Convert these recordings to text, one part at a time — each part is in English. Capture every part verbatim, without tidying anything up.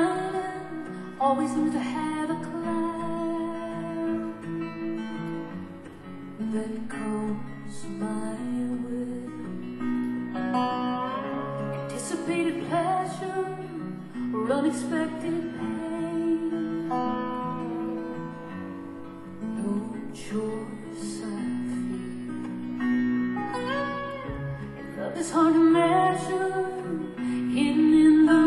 island always seems to have a cloud that comes my way. Anticipated pleasure or unexpected pain, no choice I fear, and love is hard to measure, hidden in the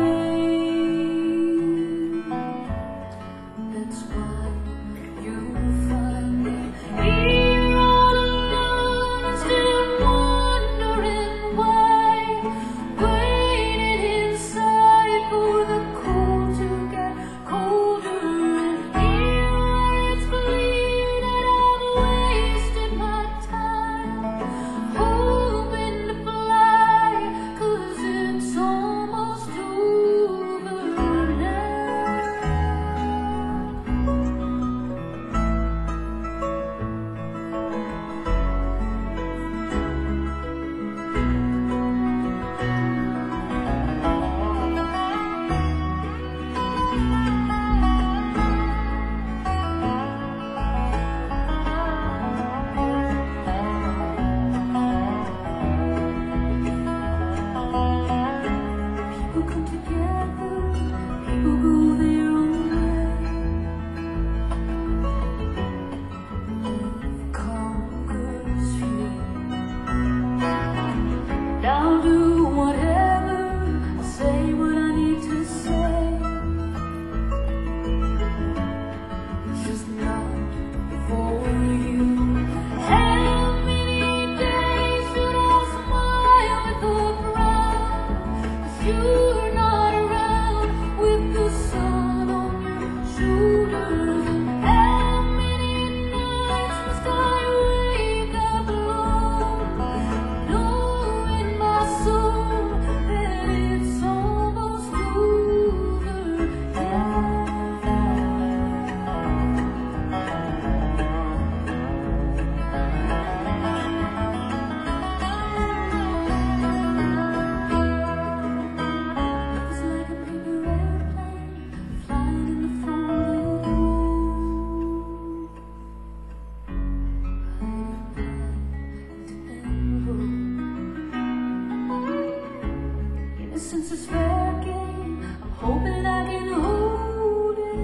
rain. That's why you find me here all alone, still wondering why, waiting inside for the cold to get colder. And here it's clear that I've wasted my time hoping to fly, 'cause it's almost over now. People come together, people go their own way. Conquers few. And I'll do whatever, I'll say what I need to say. It's just not for you. How many days should I smile with a frown? 'Cause you're not around with the sun on your shoulders. And how many nights must I wake up alone, knowing my soul that it's almost over now. It's like a paper airplane flying in the folded room, innocence is fair game, I'm hoping I can hold it.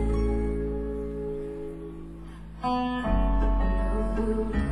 Love will die.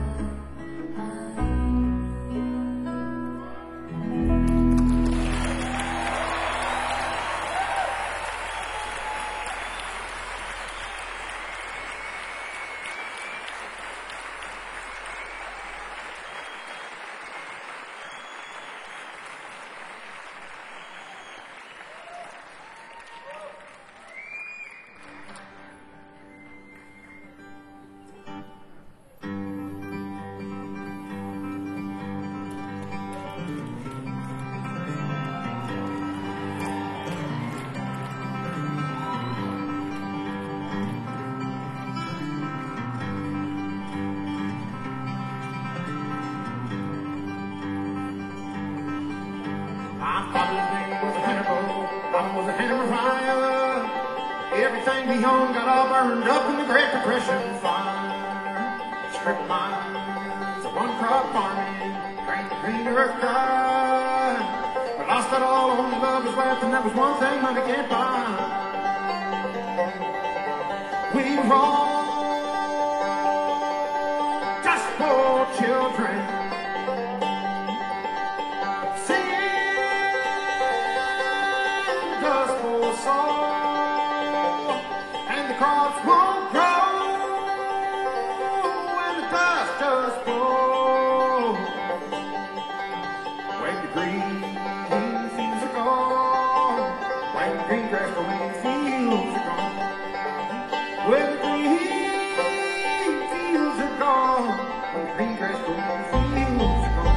My father's name was a Hannibal, mama was a Hannah Mariah. Everything we owned got all burned up in the Great Depression fire. Strip mines, a one-crop farming, drank the green earth dry. We lost it all, only love was left, and that was one thing money can't buy. We were all just poor children, and the crops won't grow, and the dust just blows. When the green fields are gone, when the green grass growing fields are gone, when the green fields are gone, when the green grass growing fields are gone.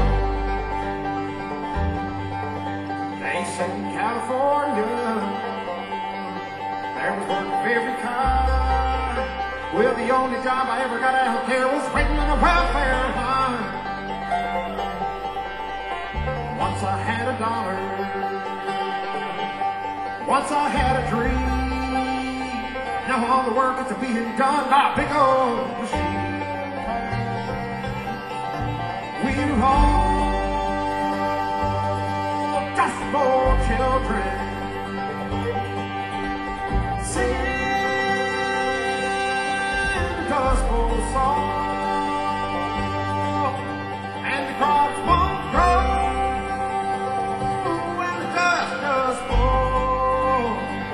They said in California was work of every kind. Well, the only job I ever got out there was waiting on a welfare line. Once I had a dollar, once I had a dream. Now all the work is being done by a big old machine. We're all just more children singing the gospel song, and the crops won't grow, and the dust does fall.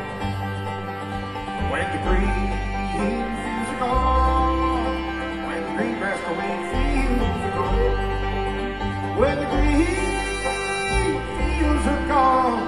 When the green fields are gone, when the green grass growing fields are gone, when the green fields are gone,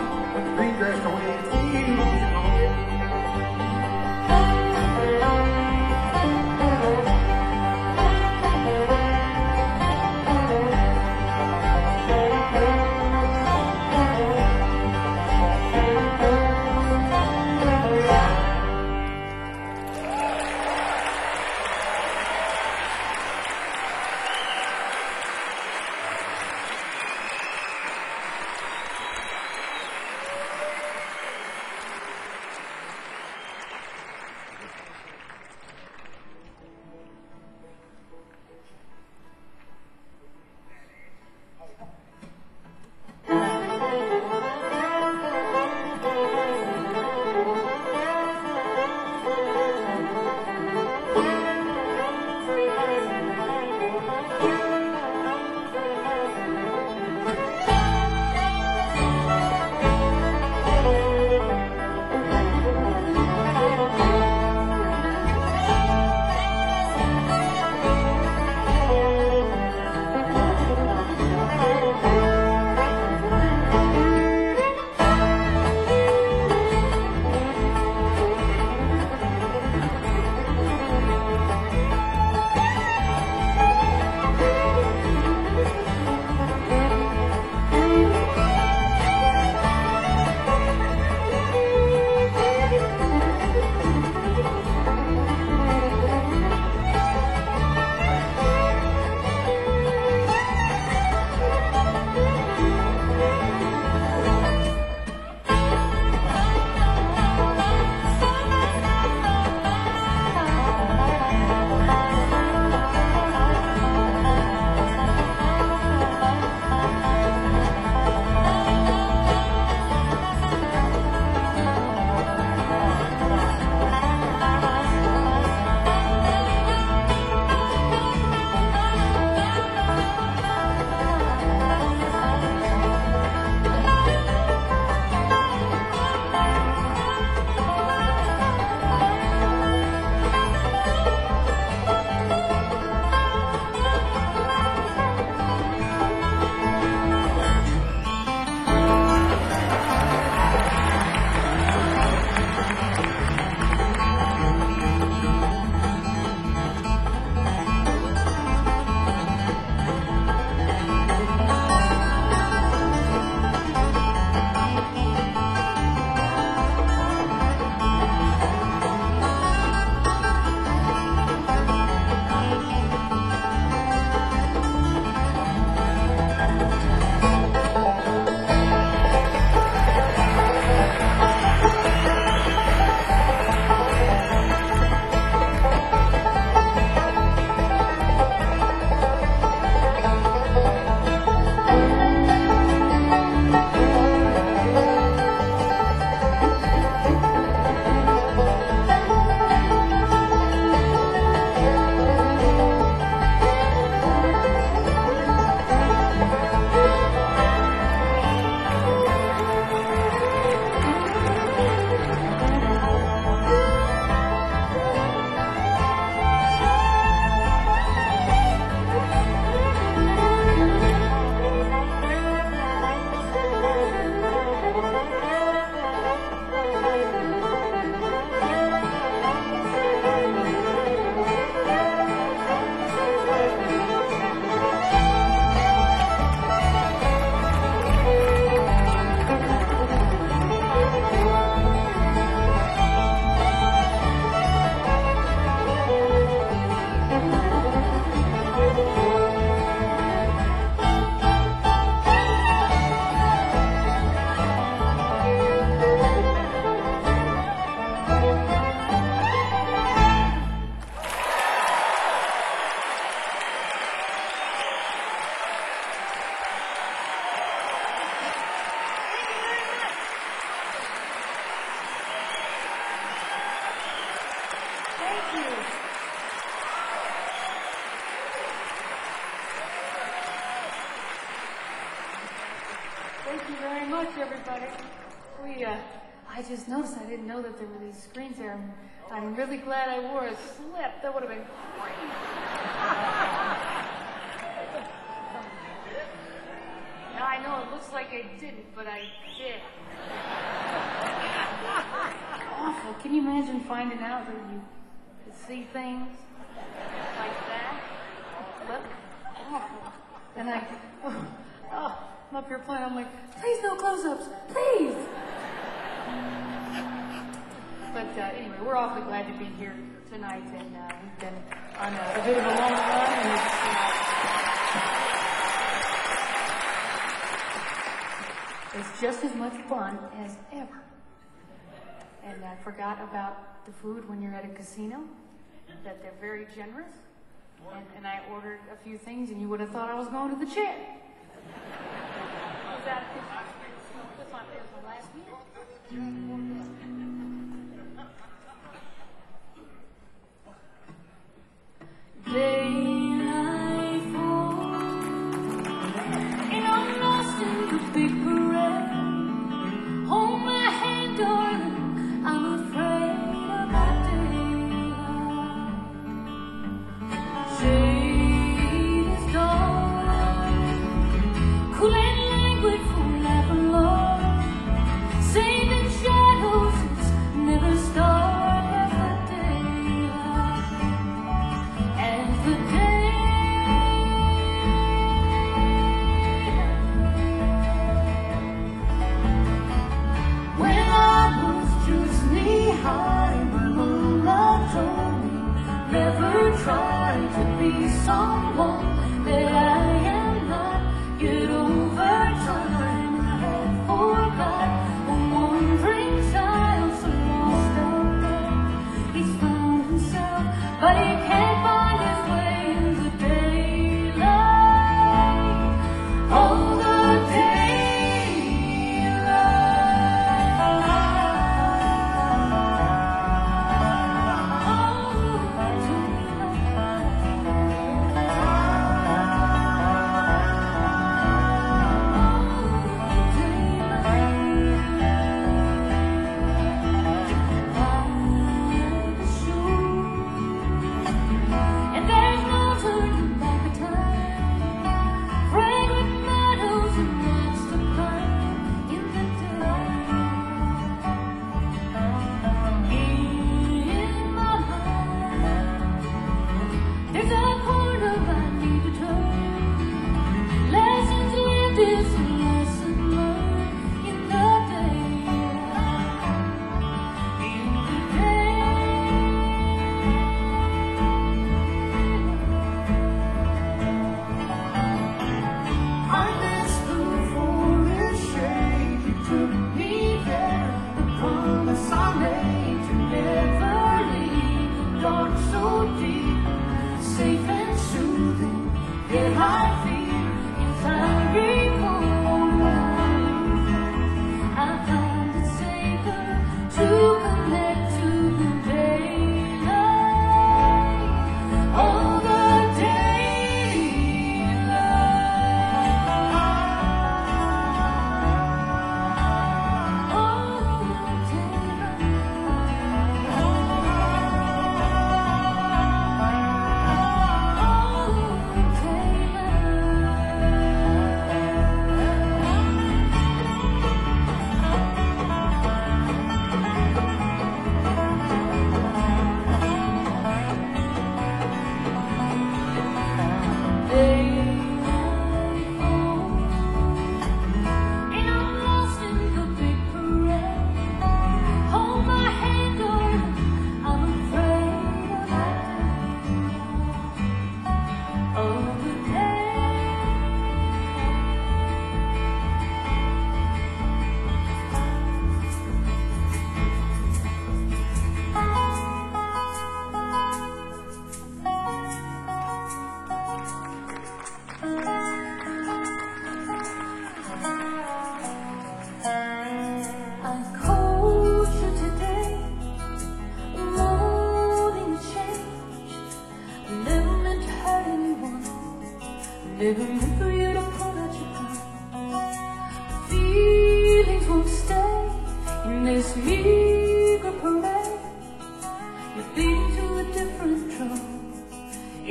you. Thank you very much, everybody. We, uh, I just noticed I didn't know that there were these screens there. I'm, I'm really glad I wore a slip. That would have been great. Now I know it looks like I didn't, but I did. Awful. Can you imagine finding out that you could see things like that? Look, awful. And I, oh, oh, I'm up here playing. I'm like, please no close-ups, please. But uh, anyway, we're awfully glad to be here tonight, and uh, we've been on a, a bit of a long run, and it's, uh, it's just as much fun as ever. And I forgot about the food when you're at a casino, that they're very generous. And, and I ordered a few things, and you would have thought I was going to the chair. Was that this my, my last meal? Daylight falls, and I'm lost in the big parade. Hold my hand, darling, I'm afraid about daylight. Shade is dark, cool and languid from life alone. Saving shadows.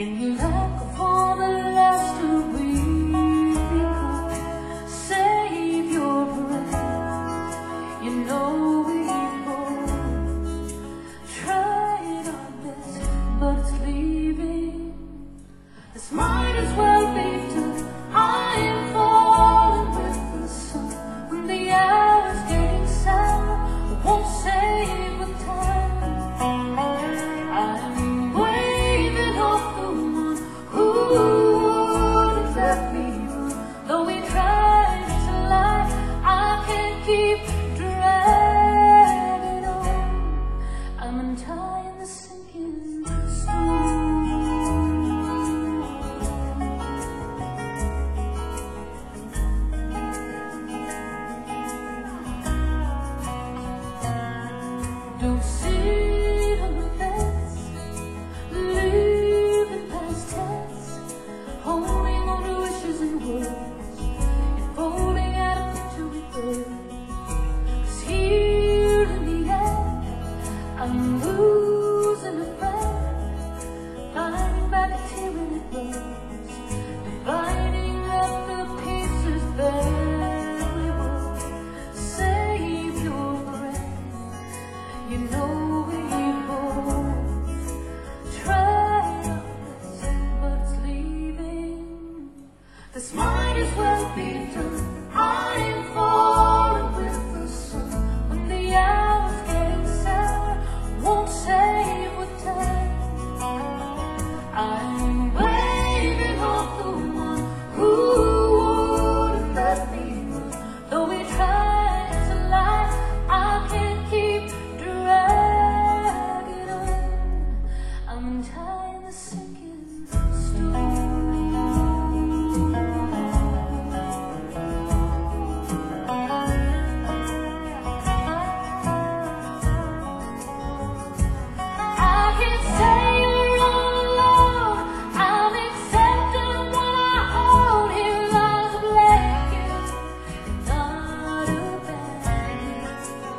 In the lack of all the last to breathe, save your breath. You know we both tried our best, but it's leaving. This might as well be done. I am falling with the sun. When the hour's getting sour, I won't save with time. I'm waving off the one who would have left me. Though we tried to lie, I can't keep dragging on. I'm untying the sinking stone. Don't sit on the fence, living past tense, holding on to wishes and words, and folding out a picture with words. 'Cause here in the end, I'm losing a friend, finding back a tear in it blows, dividing up the pieces that we were. Save your breath. You know we both tried our best, but it's leaving. This might as well be done. I'm falling with the sun. When the hour's getting sour, won't save with time. I'm waving off the one who would have let me go. Though we tried to lie, I can't keep dragging on. I'm untying the sinking stone. I can't say you're all alone. I'm accepting what I own. Here lies a blanket, not a bag.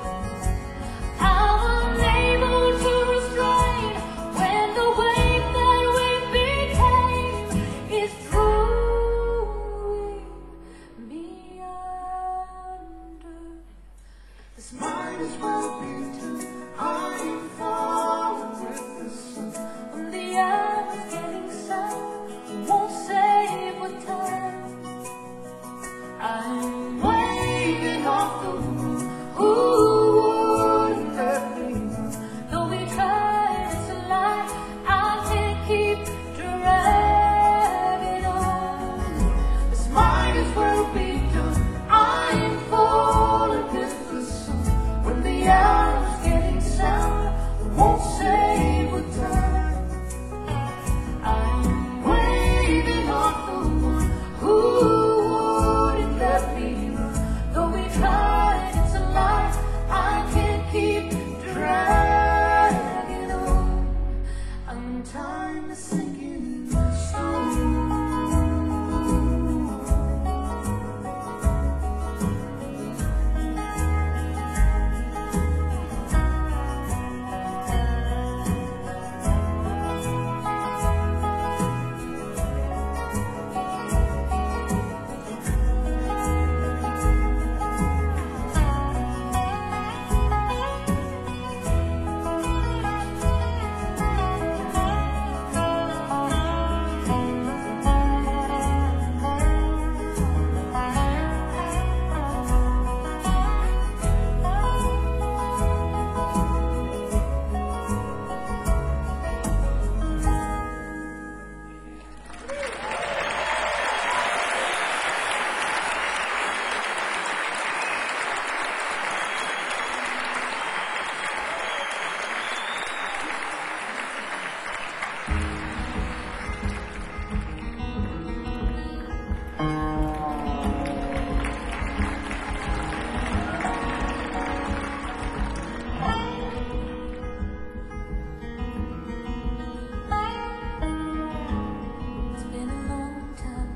I'm unable to restrain when the weight that we became is drawing me under. This might as well be done. I'm falling with the sun. When the hour's getting sour, won't save with time. I'm waving off the one who would let me go. Though we tried to lie, I can't keep dragging on. This might as well be done. I'm falling with the sun. When the hour's getting sour, won't save with time. I'm waving off the one who wouldn't let me go. Though we tried to lie, I can't keep dragging on. I'm tying the sinking stone. It's been a long time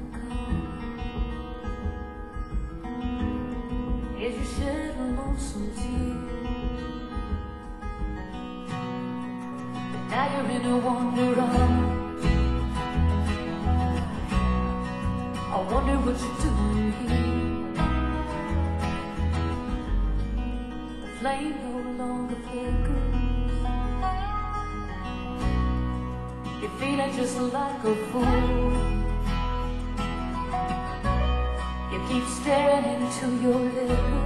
coming. As you shed a lonesome tear, but now you're in a wonderland. I wonder what you're doing here. The flame no longer flickers. You're feeling just like a fool. You keep staring into your liquor,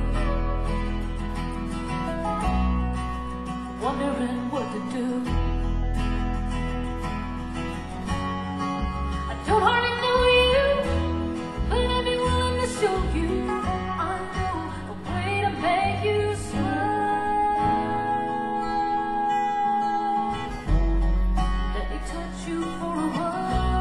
wondering what to do. I don't hardly know you, but I'd be willing to show you. I know a way to make you smile. Let me touch you for a while.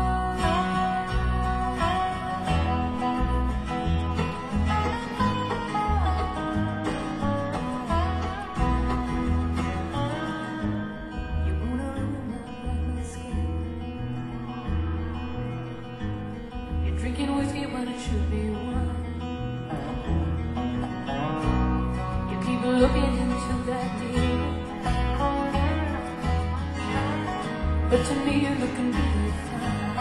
Drinking whiskey when it should be wine. You keep looking into that mirror, but to me you're looking really fine.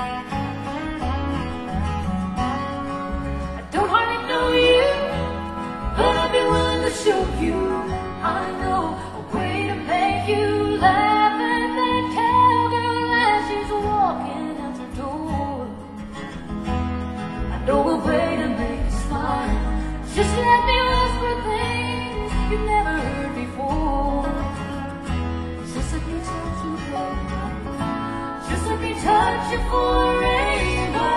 I don't hardly know you, but I'd be willing to show you. I know a way to make you laugh at that cowgirl as she's walking out the door. Know a way to make you smile. Just let me whisper things you've never heard before. Just let me touch you, baby. Just let me touch you for a rainbow.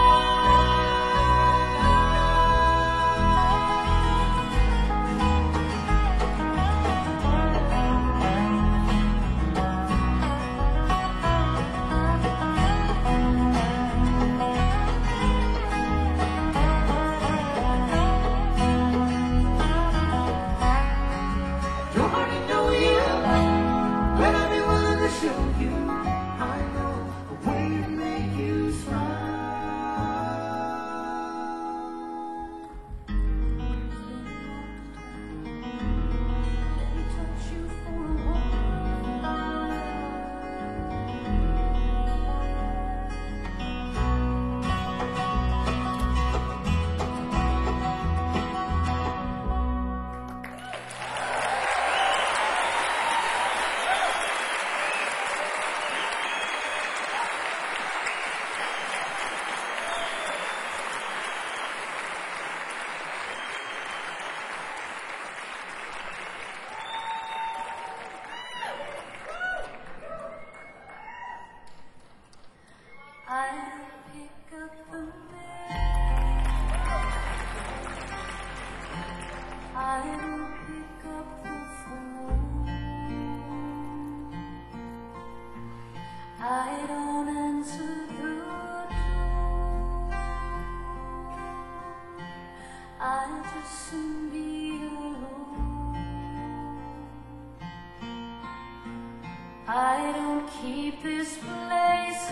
I don't keep this place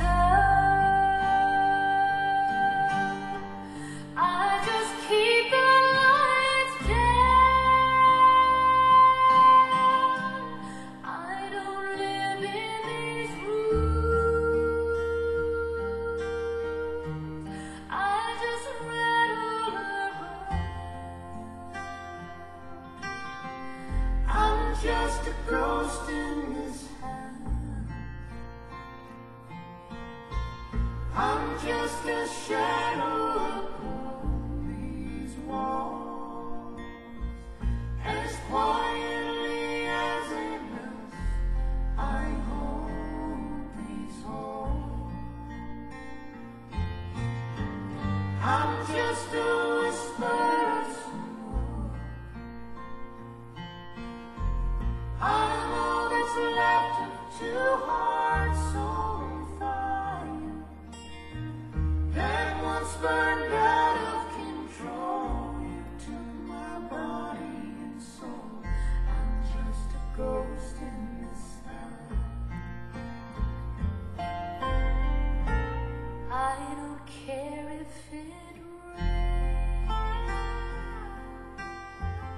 up. I just keep the lights down. I don't live in these rooms. I just rattle around. I'm just a ghost in this house. I'm just a shadow upon these walls, as quietly as a mouse I hold these halls. I'm just a whisper of smoke. I'm all that's left of two hearts on fire that once burned out of control. You took my body and soul. I'm just a ghost in this house. I don't care if it rains.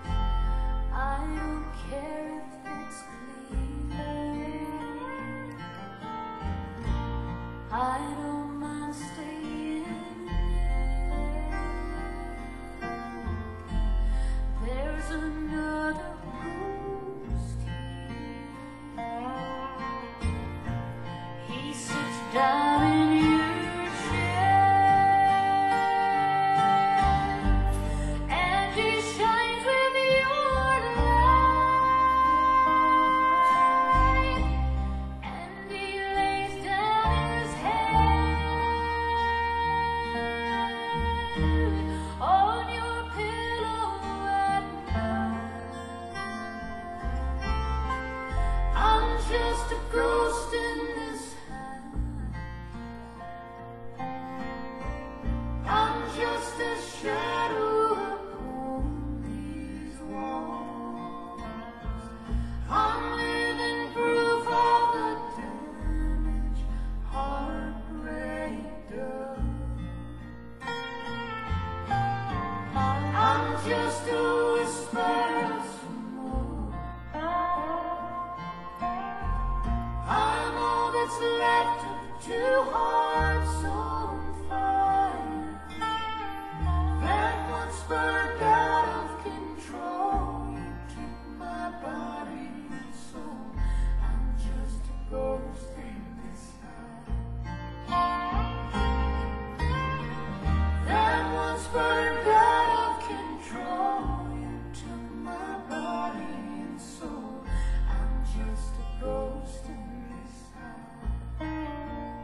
I don't care if it's clean. just a ghost in this house. I'm just a shadow upon these walls. I'm living proof of the damage heartbreak does. I'm just a whisper of smoke. I'm all that's left of two hearts on fire that once burned out of control. You took my body and soul. I'm just a ghost in this house that once burned out of control. You took my body and soul. I'm just a ghost in this house.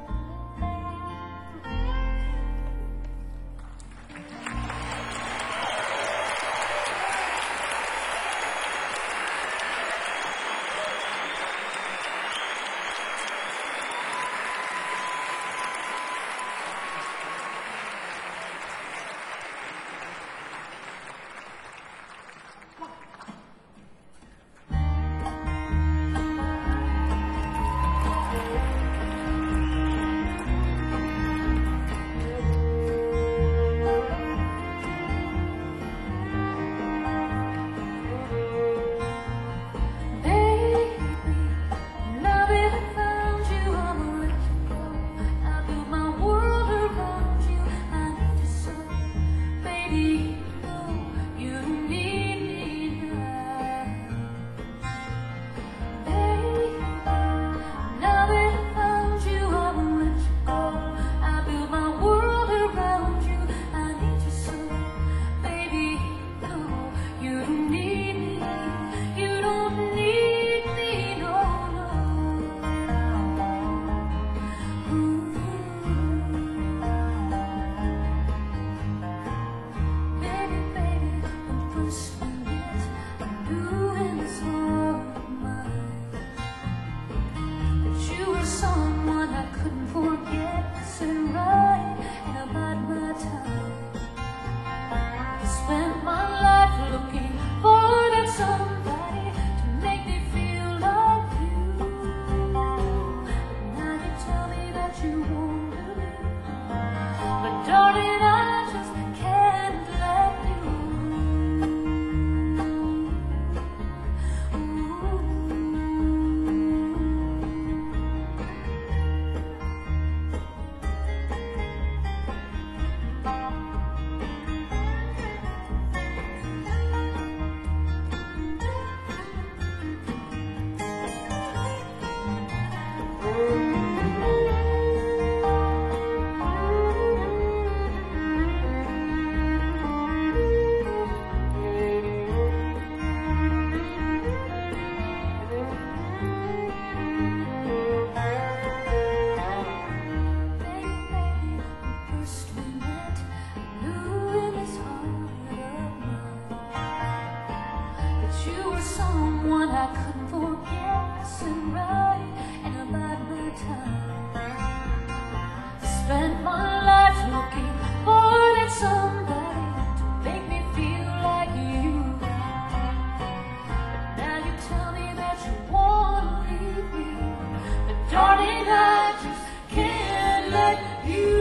Someone I couldn't forget, sit right and about my time. I spent my life looking for that somebody to make me feel like you. But now you tell me that you won't believe, but darling, I just can't let you. Someone I couldn't forget, sit right and about my time. Spent my life looking for that somebody to make me feel like you. But now you tell me that you wanna leave me, but darling, I just can't let you.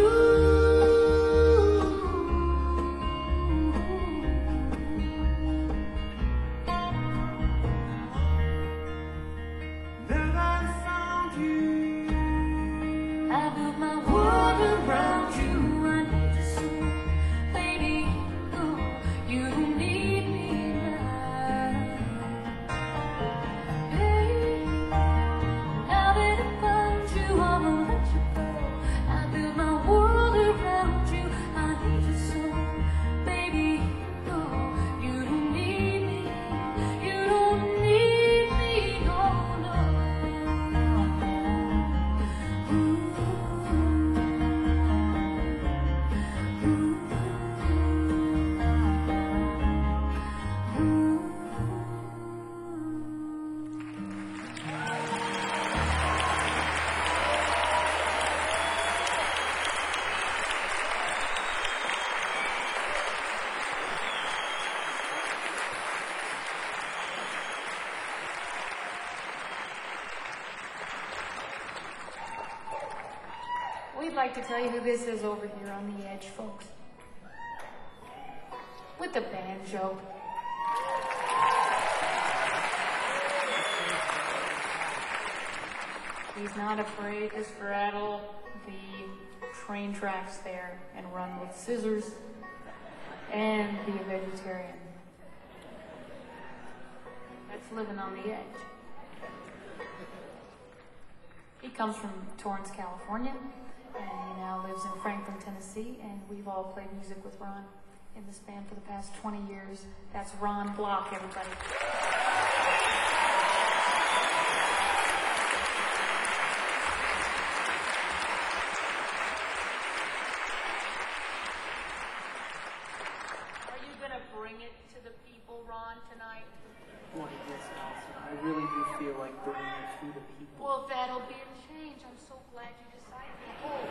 we'd like to tell you who this is over here on the edge, folks. With the banjo. He's not afraid to straddle the train tracks there and run with scissors and be a vegetarian. That's living on the edge. He comes from Torrance, California, and he now lives in Franklin, Tennessee, and we've all played music with Ron in this band for the past twenty years. That's Ron Block, everybody. Are you going to bring it to the people, Ron, tonight? Boy, yes, Allison. I really do feel like bringing it to the people. Well, that'll be a change. I'm so glad you decided to hold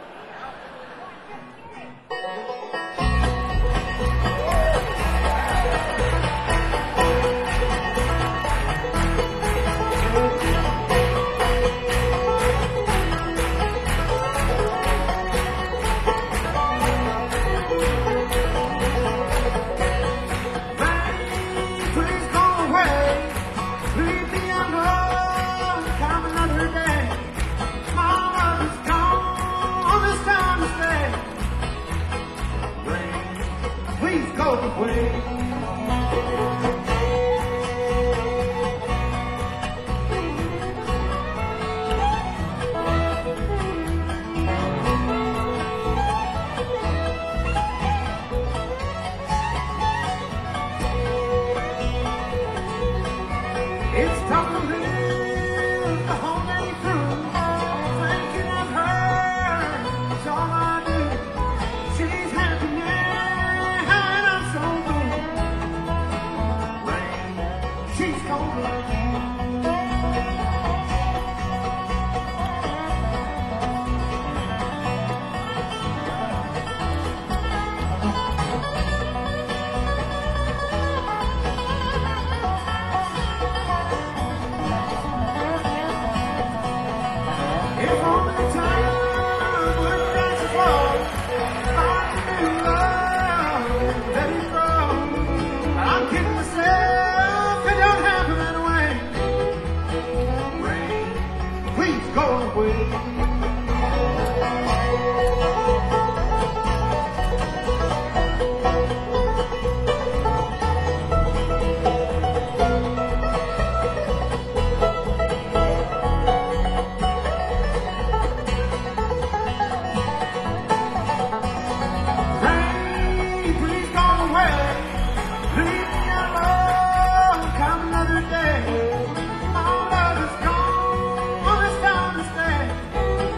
All love is gone, all this time to stay.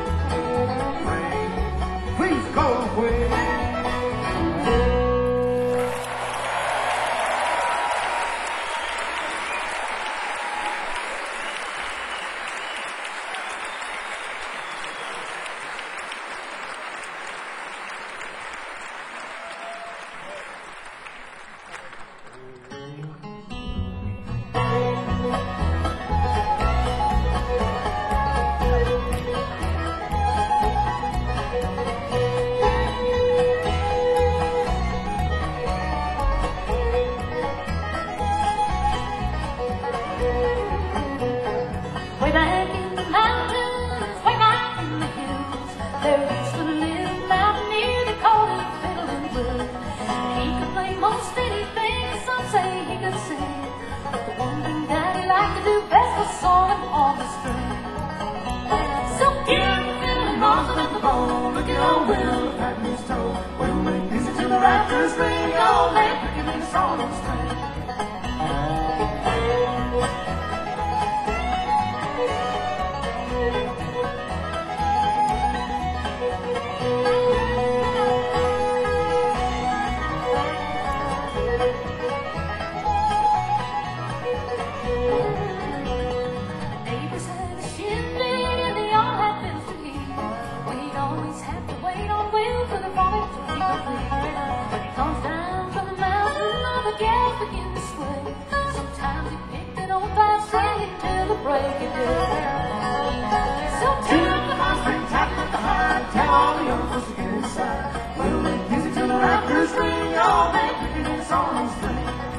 young folks get inside. We'll make music till the rafters ring. All make picnic songs sing.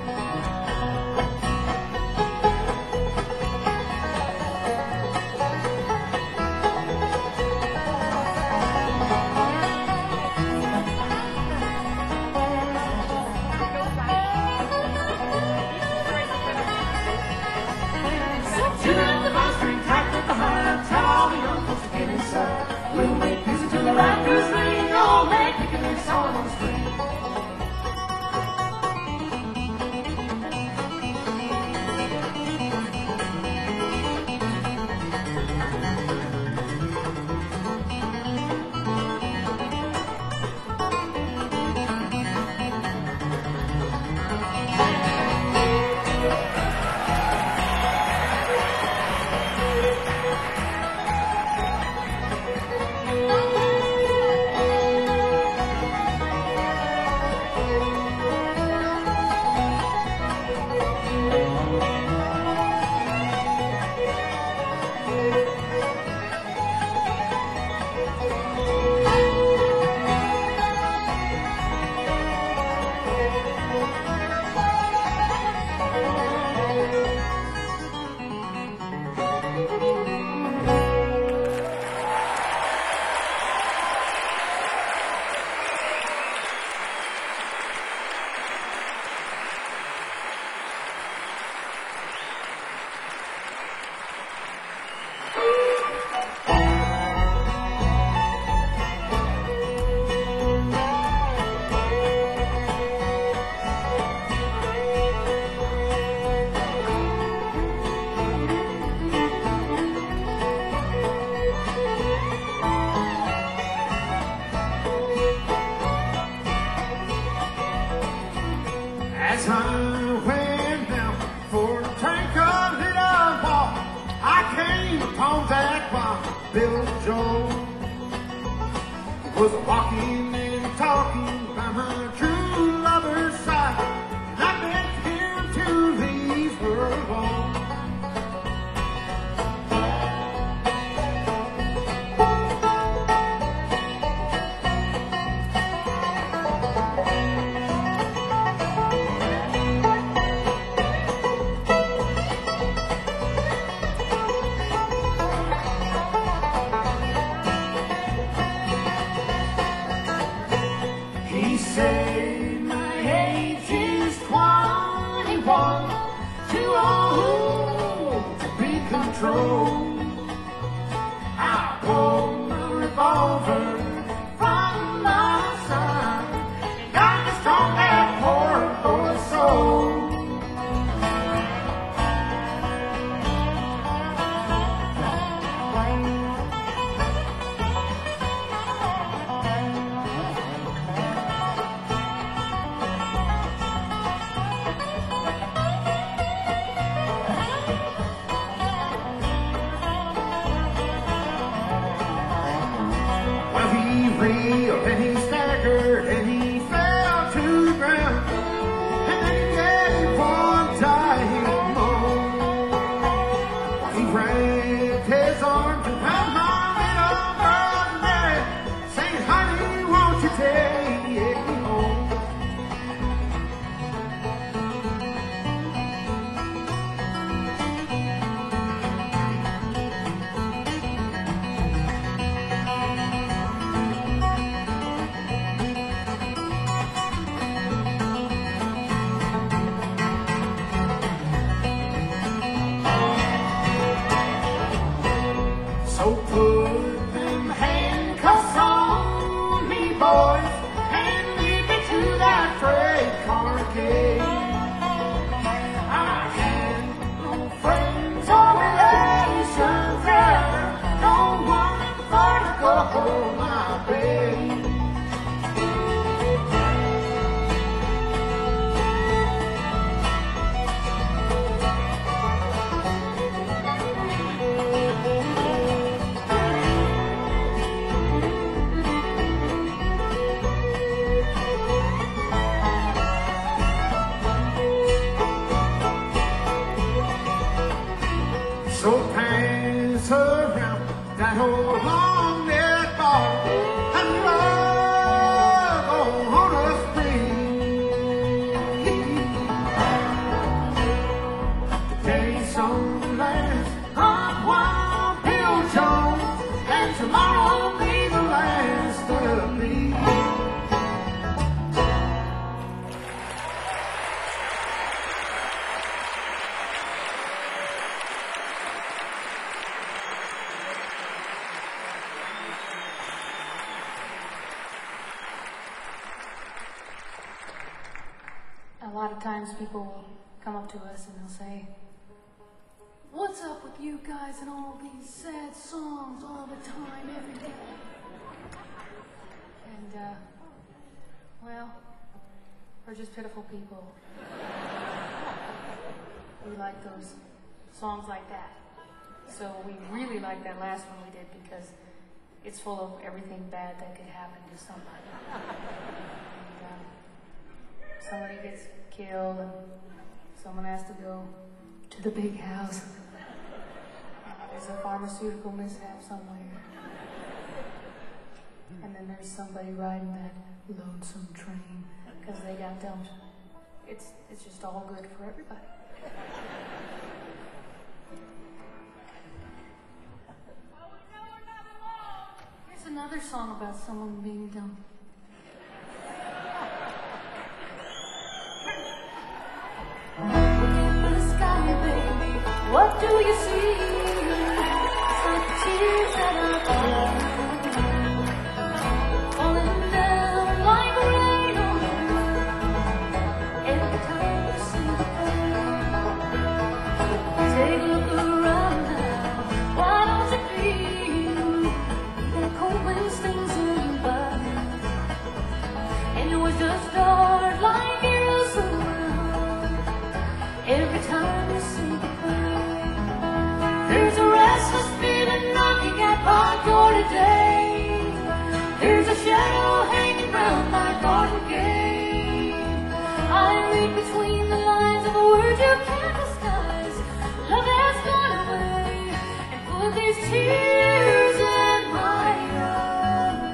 We'll make music till the rafters ring. All make picnic songs sing. As I went down for a drink of little water, I came upon that bar, Bill Joe. He was walking and talking by my true lover's side, and I begged him to leave her alone. He said my age is twenty-one, too old to be controlled. I pulled the revolver from my side and got me strong that poor boy's soul. Reeled and he staggered and he fell to the ground, and then he gave one dying moan. He wrapped his arms around my little girl's neck, saying, "Honey, won't you take me home?" So put them handcuffs on me, boys, and lead me to that freight car gate. I had no friends or relations there, no one for to go my way. So pass around that old long dead bar and of times people will come up to us and they'll say, "What's up with you guys and all these sad songs all the time, every day?" And, uh, well, we're just pitiful people. We like those songs like that. So we really like that last one we did because it's full of everything bad that could happen to somebody. And, um, somebody gets killed and someone has to go to the big house. Uh, there's a pharmaceutical mishap somewhere. And then there's somebody riding that lonesome train because they got dumped. It's, it's just all good for everybody. Here's another song about someone being dumb. Looking for the sky, baby, what do you see? Some tears that are falling, falling down like rain on the roof. Every time you see the rain, take a look around now. Why don't you feel that cold wind stings in your body? And it was just hard like you somewhere. Every time you see goodbye, there's a restless feeling knocking at my door today. There's a shadow hanging round my garden gate. I read between the lines of a word you can't disguise. Love has gone away and put these tears in my eyes.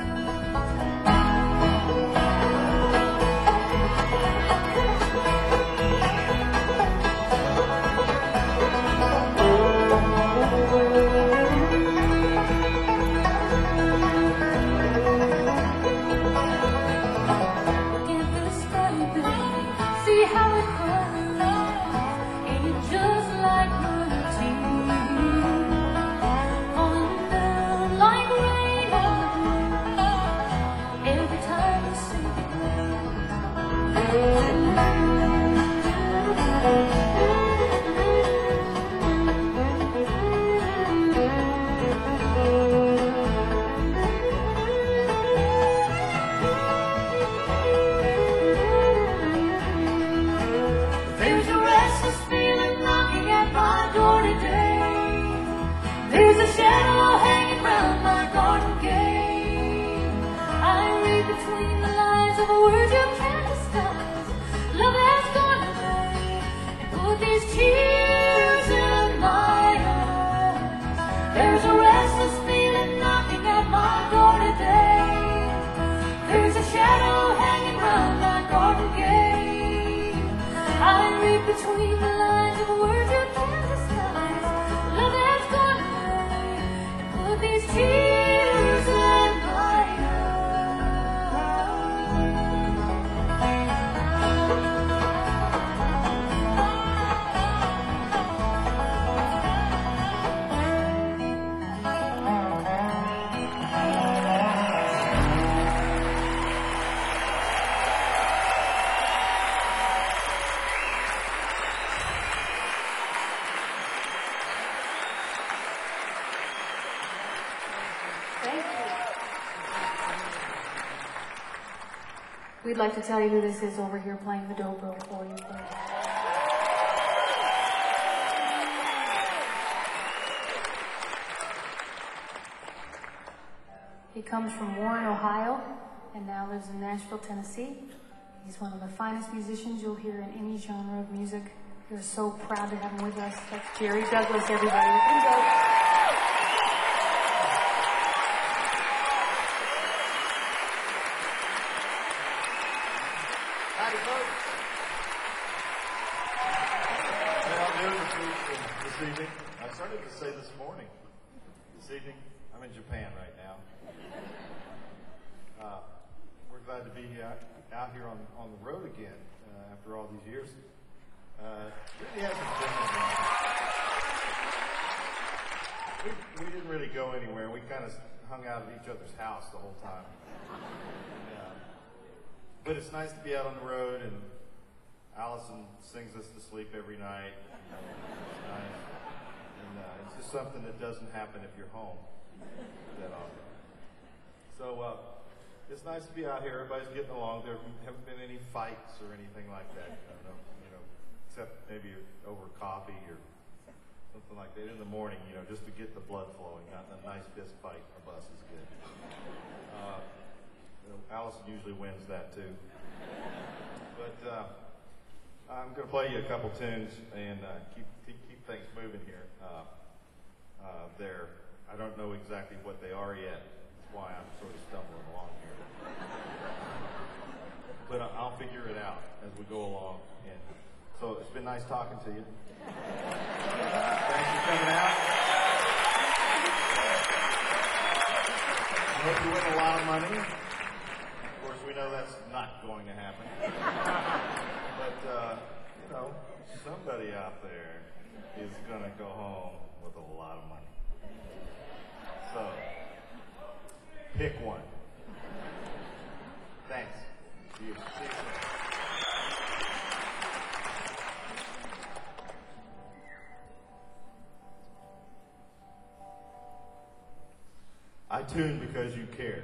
Looking for the sky, baby, see how it cries. Ain't it just like mother tears, falling down like rain on the roof. Every time you see there's a restless feeling knocking at my door today. There's a shadow hanging round my garden gate. I read between the lines of a word you can't disguise. Love has gone away and put these tears in my eyes. There's a restless feeling knocking at my door today. There's a shadow hanging round my garden gate. I read between the lines of a word you can't disguise. Love has gone away and put these tears in my Thank you. We'd like to tell you who this is over here playing the dobro for you. Please. He comes from Warren, Ohio, and now lives in Nashville, Tennessee. He's one of the finest musicians you'll hear in any genre of music. We're so proud to have him with us. That's Jerry Douglas, everybody. Let him go. Howdy, folks. Well, I'm doing this week, this evening. I started to say this morning. This evening, I'm in Japan right now. Uh, we're glad to be out, out here on, on the road again uh, after all these years. Uh, really hasn't been. We, we didn't really go anywhere. We kind of hung out at each other's house the whole time. Yeah. But it's nice to be out on the road, and Allison sings us to sleep every night. You know, it's nice. And uh, it's just something that doesn't happen if you're home that often. So uh, it's nice to be out here. Everybody's getting along. There haven't been any fights or anything like that. You know, you know, except maybe over coffee or something like that in the morning. You know, just to get the blood flowing. Not a nice fist fight on a bus is good. Uh, you know, Allison usually wins that too. But uh, I'm going to play you a couple tunes and uh, keep, keep keep things moving here. Uh, uh, there, I don't know exactly what they are yet. That's why I'm sort of stumbling along here. But I- I'll figure it out as we go along. And so it's been nice talking to you. Thanks for coming out. I hope you win a lot of money. Of course, we know that's not going to happen. But, uh, you know, somebody out there is going to go home with a lot of money. So, pick one. Thanks. See you. See you soon. I tune because you care.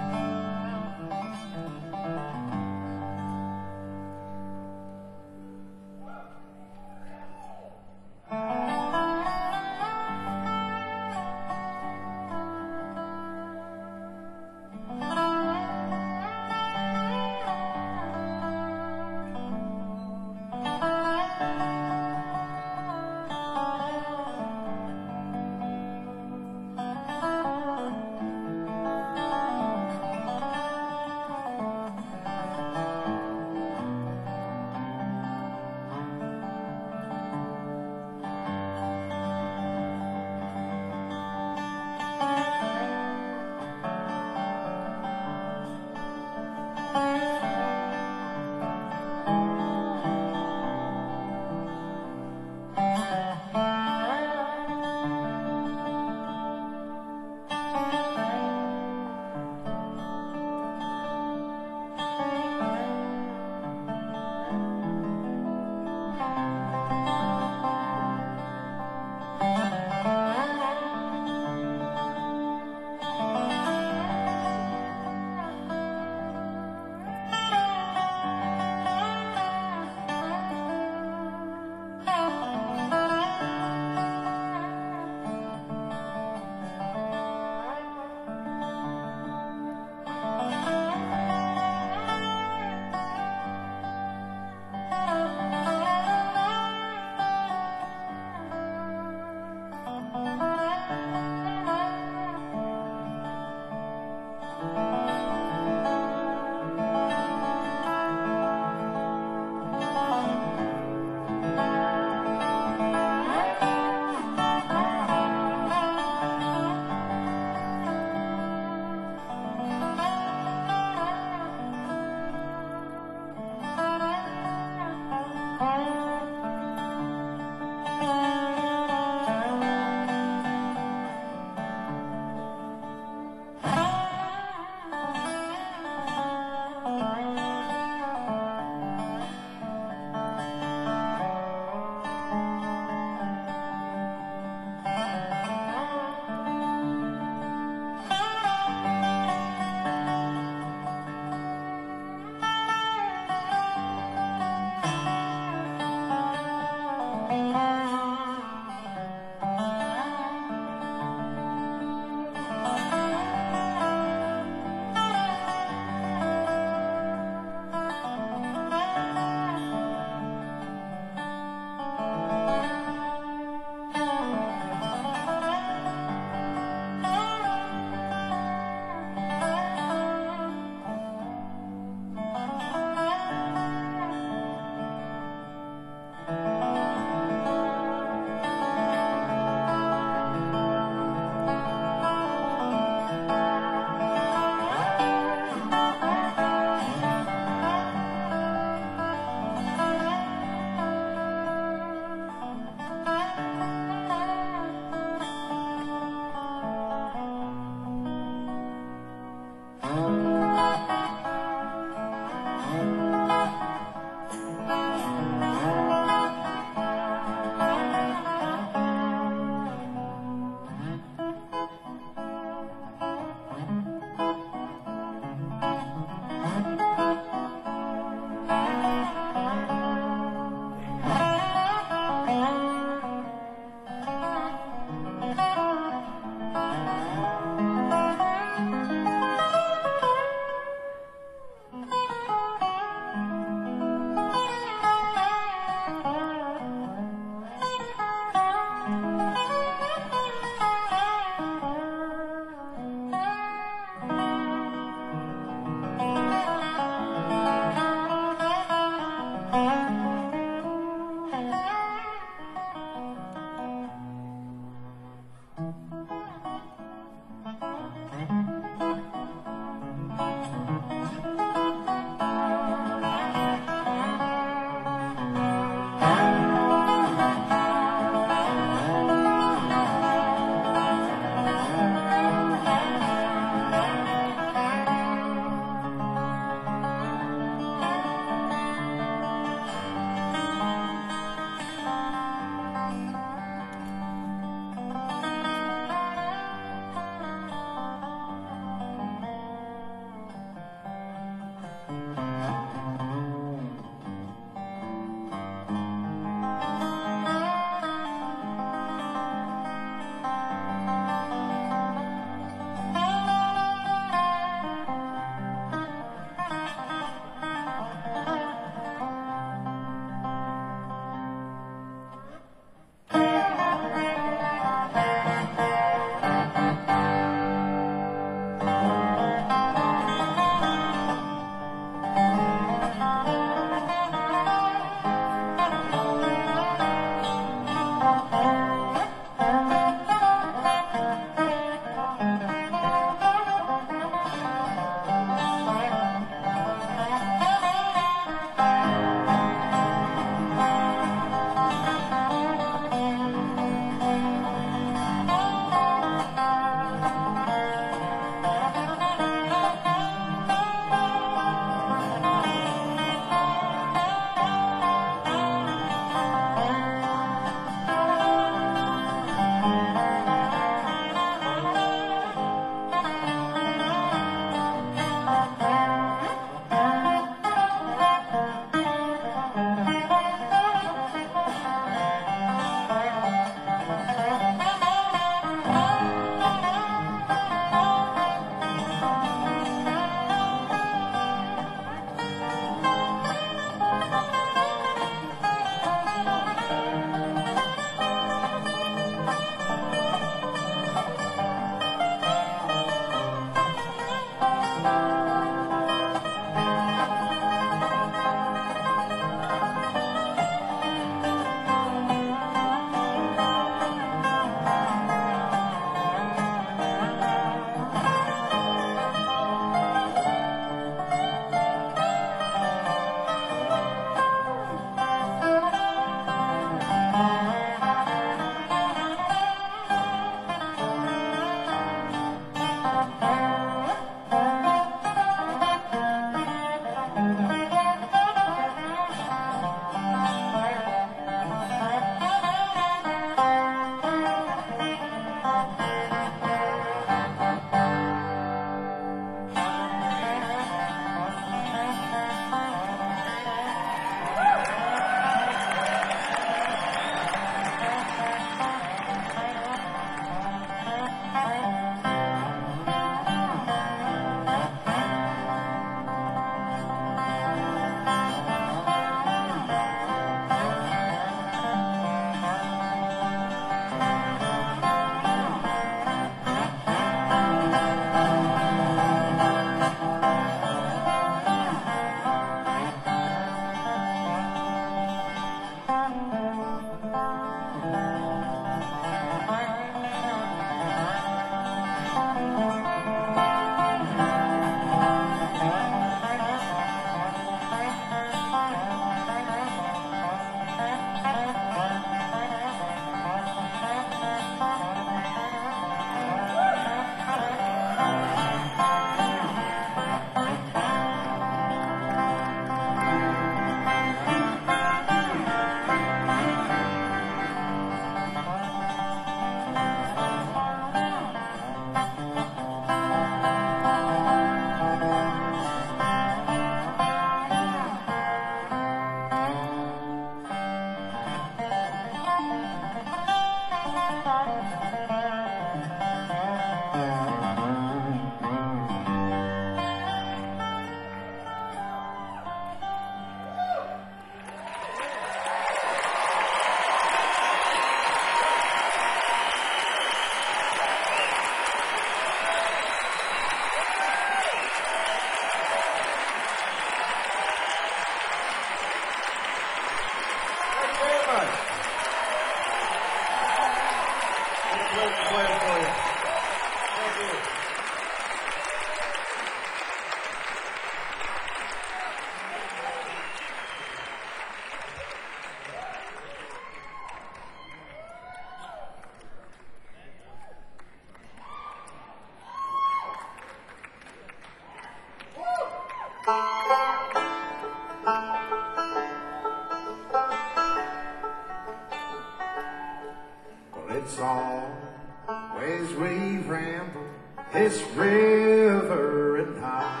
it's always we ramble this river and high.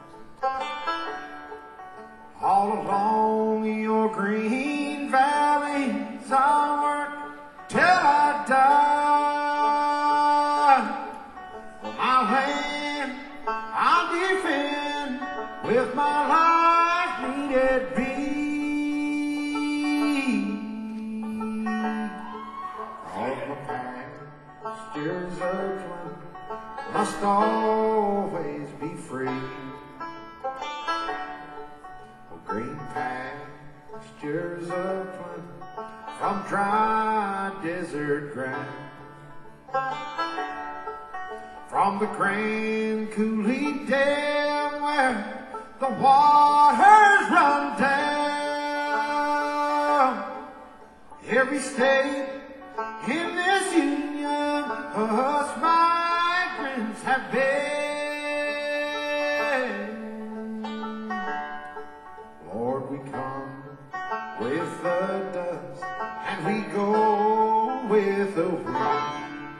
All along your green valleys I work till I die. For my land I'll defend with my life needed be. All my pastures of plenty must always be free. Green pastures of plenty from dry desert ground. From the Grand Coulee Dam where the waters run down. Every state in this union us migrants have been. Lord, we come with the dust and we go with the wind.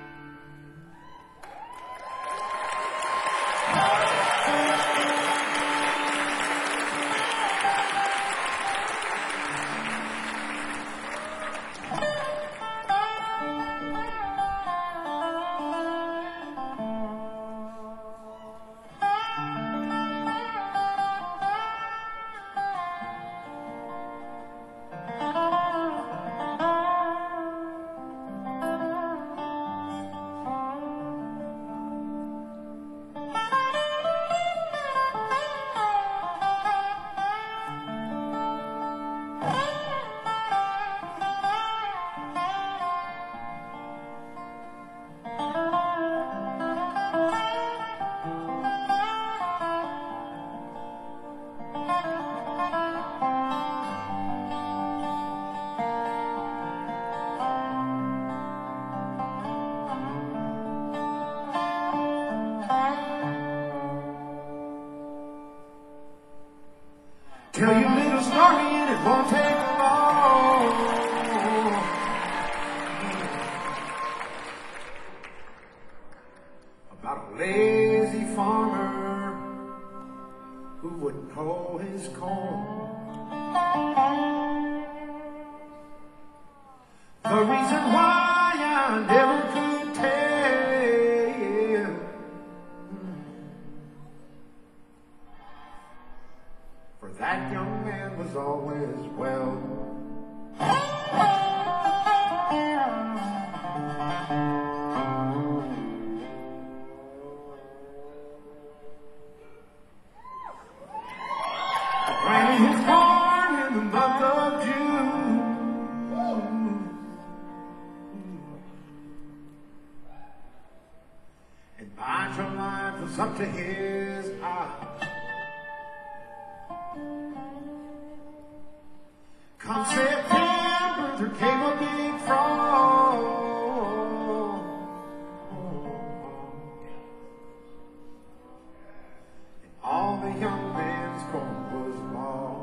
Tell your little story and it won't take long. About a lazy farmer who wouldn't hoe his corn. The reason why I never could tell. For that young man was always well. Planting his corn in the month of June. And by July it was up to his eyes. Come September, there came a big frost. And all the young man's corn was lost.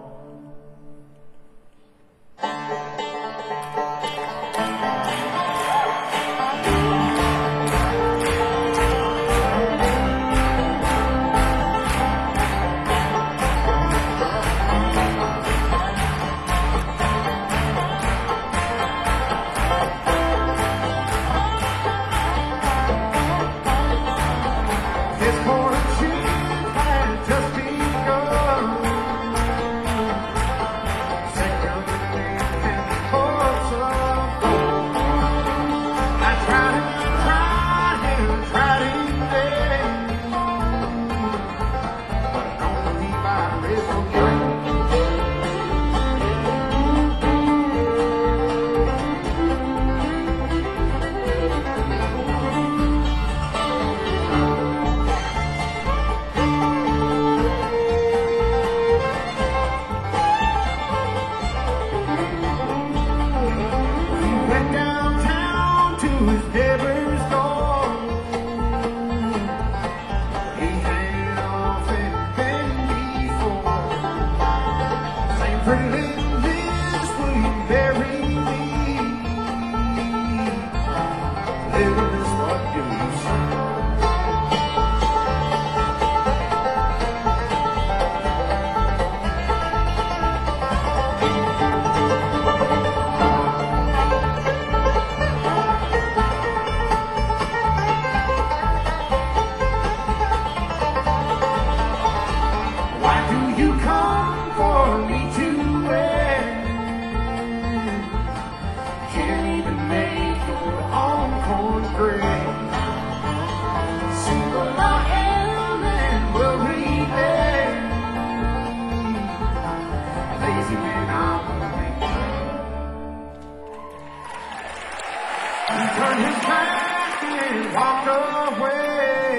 walked away.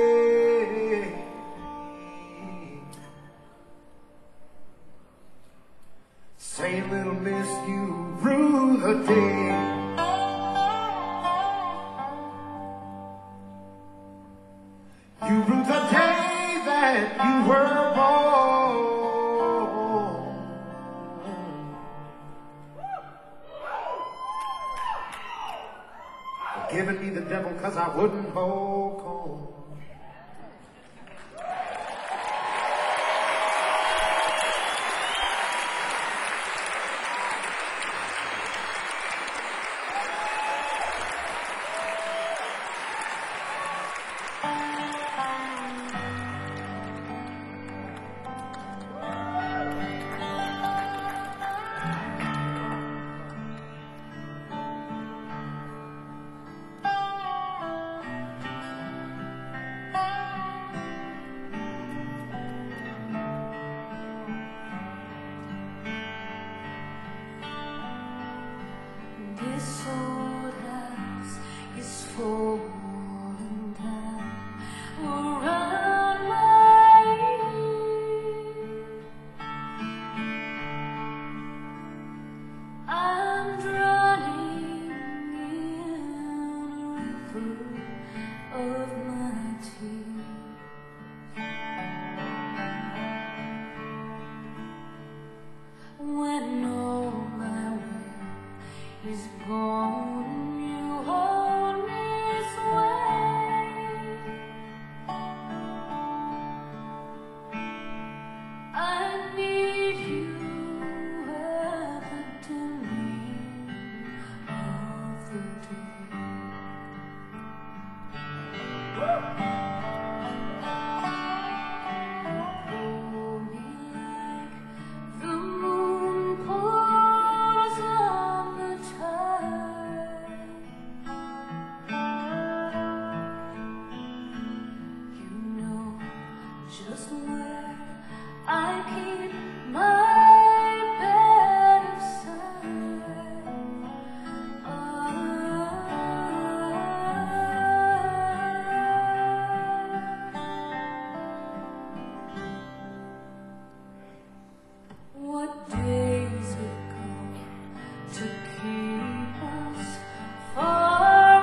Say, little miss, you rue the day you rue the day that you were born. Forgiving me the devil 'cause I wouldn't hold corn. This old house is falling down around my ears. I'm drowning in a river of my tears. When all my way is gone, you hold me sway. I need you at the dimming of the day. Hold me like the moon pours on the tide. You know just where I keep my bedside. What days have come to keep us far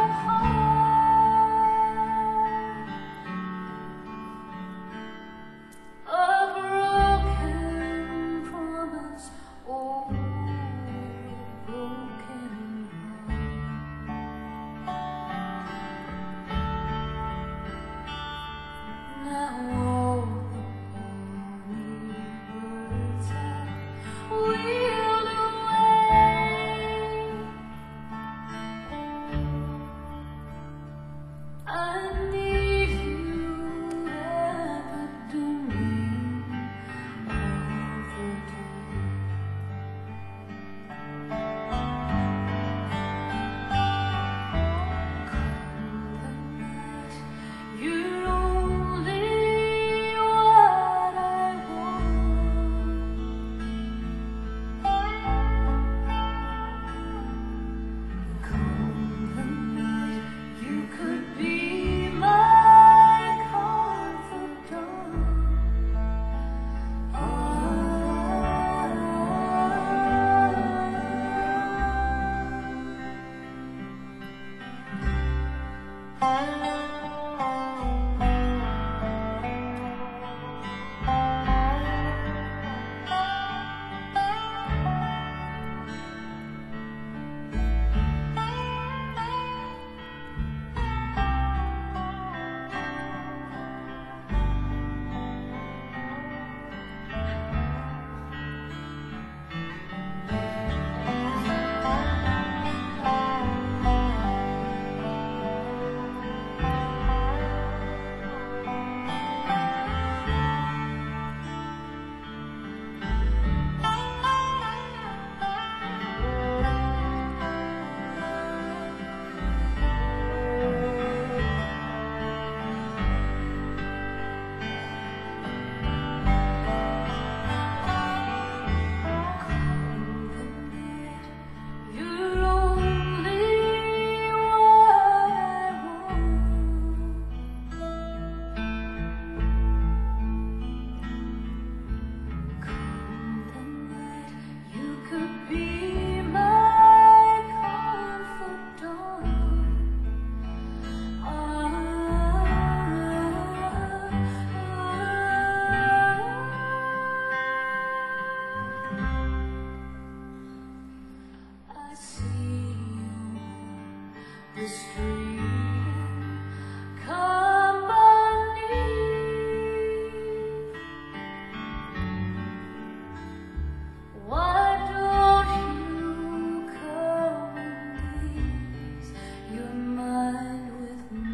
apart? A broken promise, oh, a broken heart. Now all the horny words have wheeled away. the street company. Why don't you come and ease your mind with me?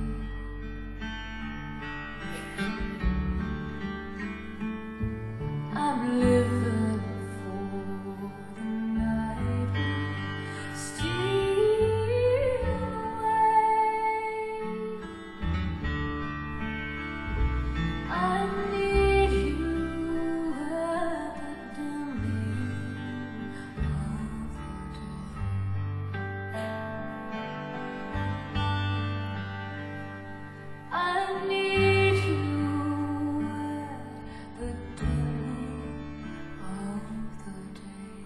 I'm living for the night we steal away. I need you at the dimming of the day. I need you at the dimming of the day.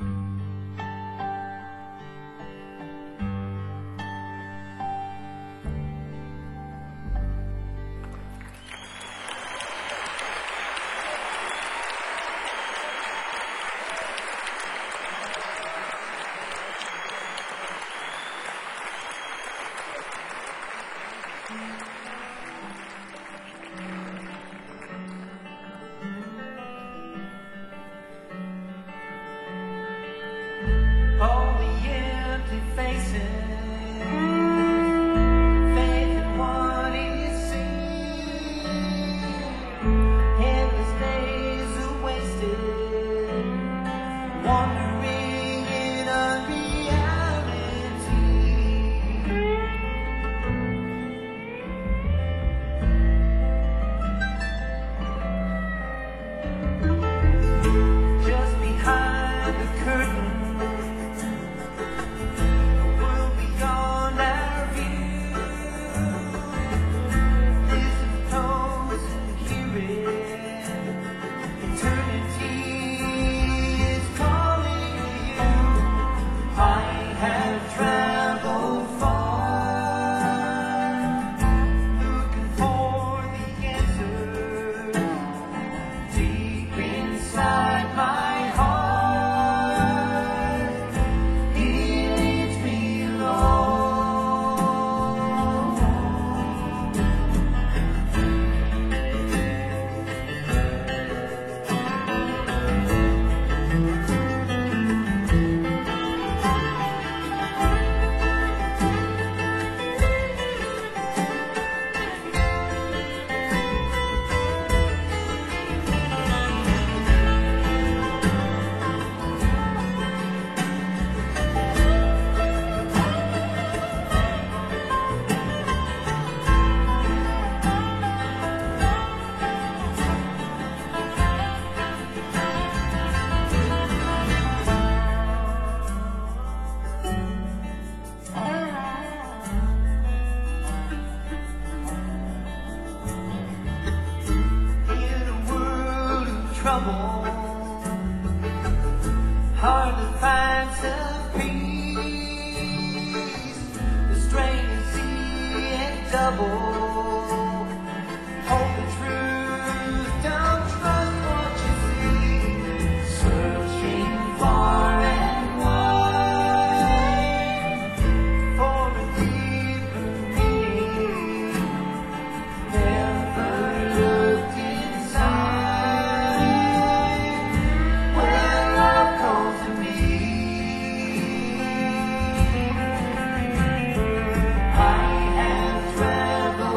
All the empty faces, faith in what is seen, endless days are wasted, wandering in unreality. Just behind the curtain, world beyond our view. Listen close and hear it. Eternity is calling you. I have traveled far, looking for the answer deep inside my heart. He leads me along. In a world of trouble, hard to find some peace. The strain is easy and double. Hope the truth, don't trust what you see. Searching far and wide for a deeper meaning. Never looked inside where love calls to me. I have traveled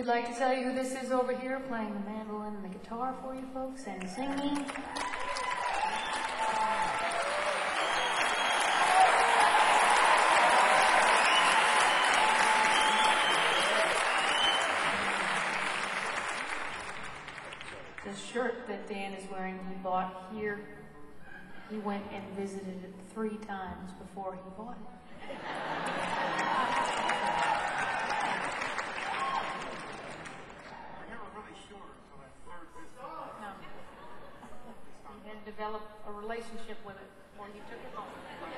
like to tell you who this is over here playing the mandolin and the guitar for you folks and singing. The shirt that Dan is wearing, he bought here. He went and visited it three times before he bought it. No. He had developed a relationship with it before he took it home.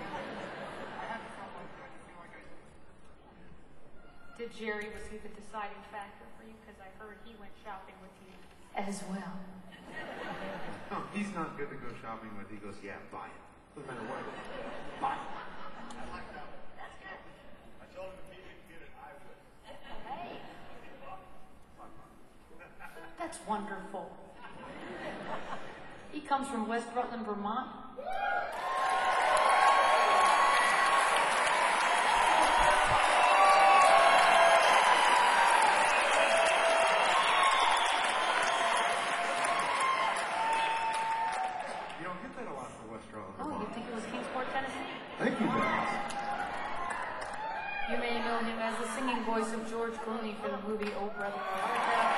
Did Jerry, was he the deciding factor for you? Because I heard he went shopping with you as well. No, he's not good to go shopping with. He goes, yeah, buy it. Doesn't matter what it is. Buy it. I told him if he didn't get it, I would. Hey. That's wonderful. He comes from West Rutland, Vermont. You don't get that a lot for West Rutland. Oh, you think it was Kingsport, Tennessee? Thank you, Dennis. You may know him as the singing voice of George Clooney for the movie Oh Brother, Where Art Thou?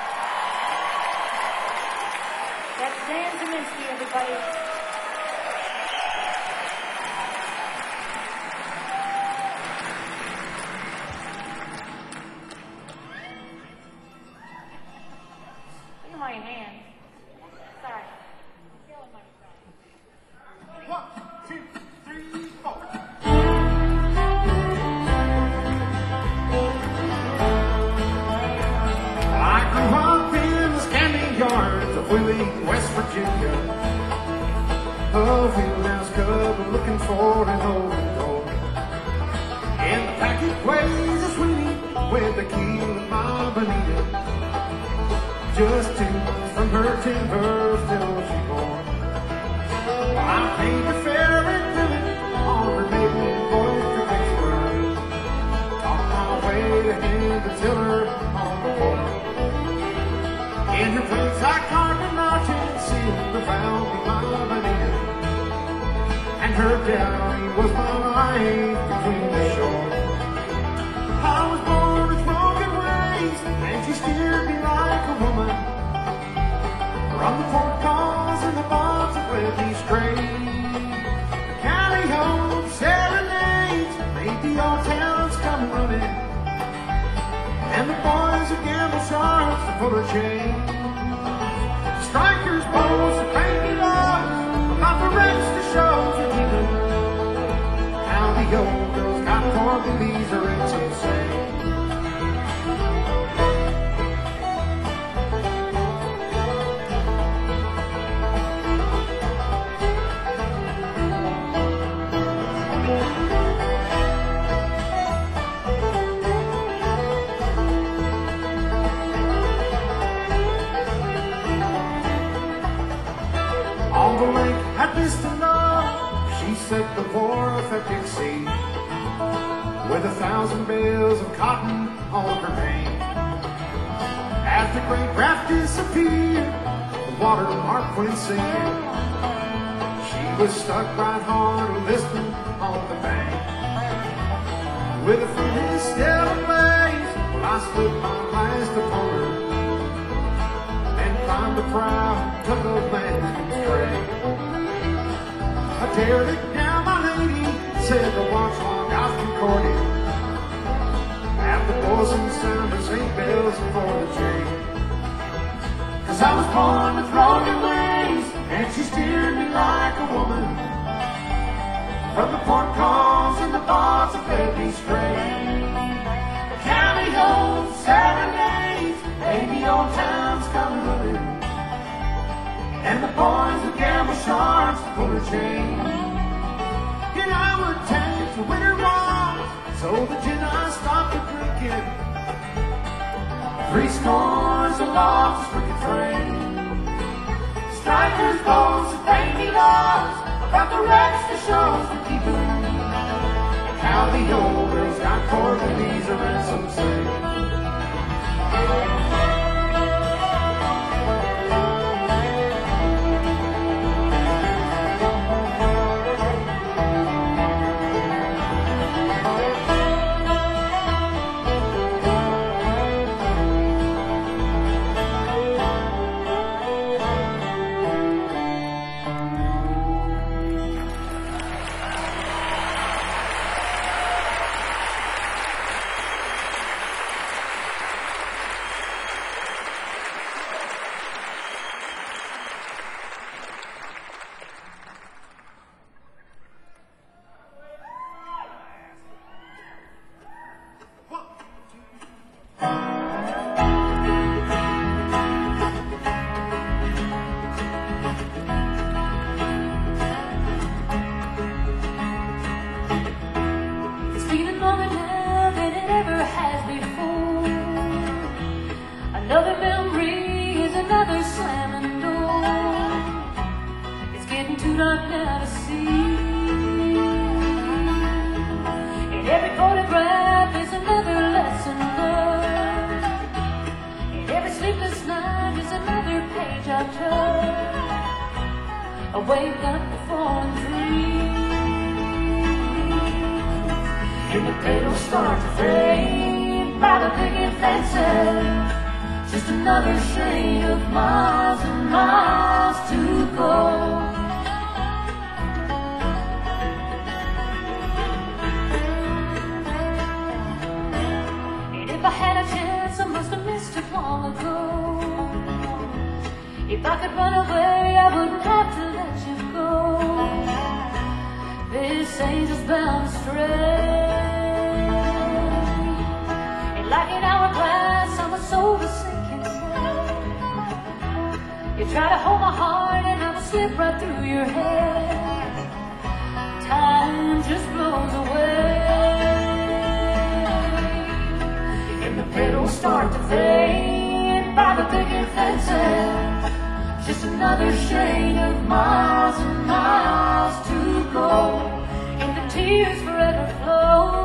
That's Dan Zieminski, everybody. Look at my hand. Sorry. I'm killing myself. One, two, three, four. I grew up in the scanty yards of Wheeling, West Virginia. A wheelhouse cub looking for an open door. In the packet ways a sweetie with the key of my Bonita. Just two months from her timber till she born. I paid the fare and village on her maiden voice to Vicksburg. On my way to hand the tiller on the board. In her place I carved a notch and sealed the vow with my Bonita. And her dowry was my life between the shore. I was born with broken ways, and she steered me like a woman. From the port calls and the bonds that led me straight. The county home serenades made the old towns come running. And the boys who gamble sharps to pull her chain. Strikers, bows, and painted logs about the rest of shows are keeping. How the old girls got poor bellies are it's insane. On the lake at Vistula, she set the war-affected sea with a thousand bales of cotton on her main. As the great raft disappeared, the water mark went singing. She was stuck right hard listening on the bank. With a feeling still ablaze, I slipped my last upon her. Climbed the prow, took a landing straight. I dared it down, my lady, said the watch long I've concorded. At the bosom sound of Saint bells for the chain. Cause I was born with broken ways, and she steered me like a woman. From the port calls and the bars that led me straight. The county holds serenades, baby old towns come running. And the boys who gamble sharps pull her chain. And I would take the winter walks, so the gin I stopped a drinking. Three scores of logs for the train. Strikers, boats, and painted logs about the wrecks the shows were keeping. And how the old girls got poor bellies, or as some say. another slamming door. It's getting too dark now to see. In every photograph is another lesson learned. In every sleepless night is another page I've turned. I wake up the fallen trees, and the petals start to fade by the picket fences. Just another shade of miles and miles to go. And if I had a chance, I must have missed it long ago. If I could run away, I wouldn't have to let you go. This angel's bound astray, and like an hourglass, I'm a soul to sink. You try to hold my heart and I will slip right through your head. Time just blows away, and the petals start to fade by the picket fences. Just another shade of miles and miles to go, and the tears forever flow.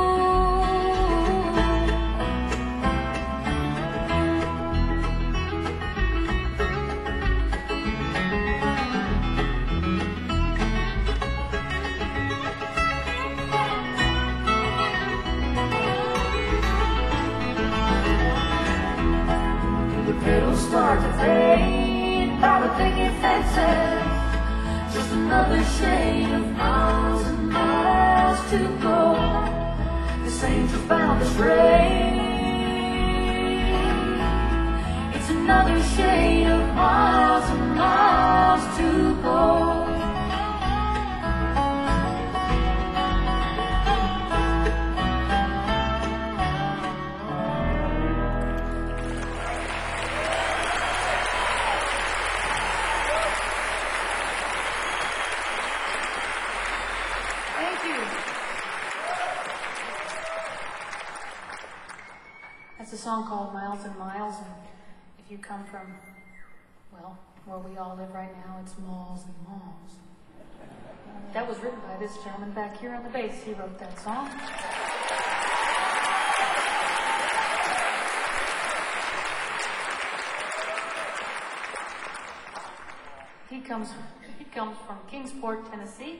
Petals start to fade by the picket fences. Just another shade of miles and miles to go. This angel's bound astray. It's another shade of miles and miles to go. It's a song called Miles and Miles, and if you come from, well, where we all live right now, it's malls and malls. That was written by this gentleman back here on the bass. He wrote that song. He comes, he comes from Kingsport, Tennessee.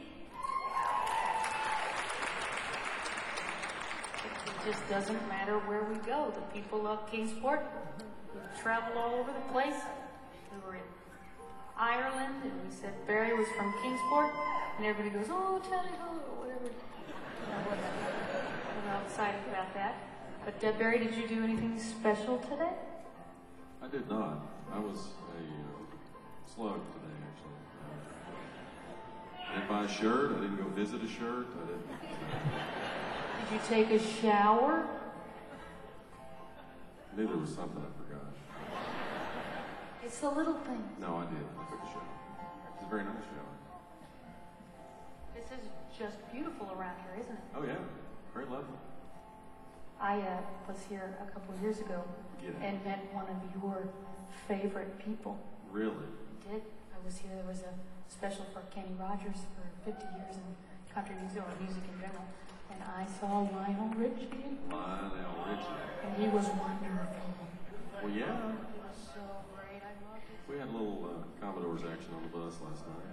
It just doesn't matter where we go. The people love Kingsport. We travel all over the place. We were in Ireland, and we said Barry was from Kingsport, and everybody goes, "Oh, Tally ho," or whatever. You know, we're, we're all excited about that. But uh, Barry, did you do anything special today? I did not. I was a uh, slug today, actually. Uh, I didn't buy a shirt. I didn't go visit a shirt. I didn't. Did you take a shower? I knew there was something I forgot. It's the little things. No, I did. I took a shower. It's a very nice shower. This is just beautiful around here, isn't it? Oh, yeah. Very lovely. I uh, was here a couple of years ago Yeah. and met one of your favorite people. Really? I did. I was here. There was a special for Kenny Rogers for fifty years in country music or music in general. And I saw Lionel Richie. Lionel Richie. And he was wonderful. Well, yeah. He was so great. I loved it. We had a little uh, Commodore's action on the bus last night.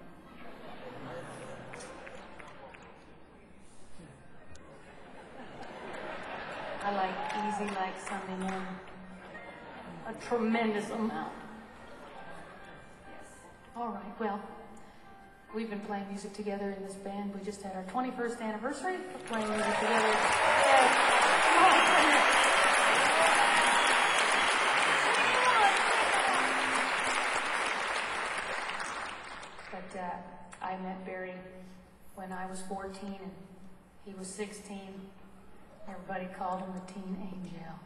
I like Easy Like Sunday Morning a tremendous amount. Yes. All right, well, we've been playing music together in this band. We just had our twenty-first anniversary of playing music together. Yay. Come on, play it. But uh, I met Barry when I was fourteen and he was sixteen. Everybody called him the Teen Angel.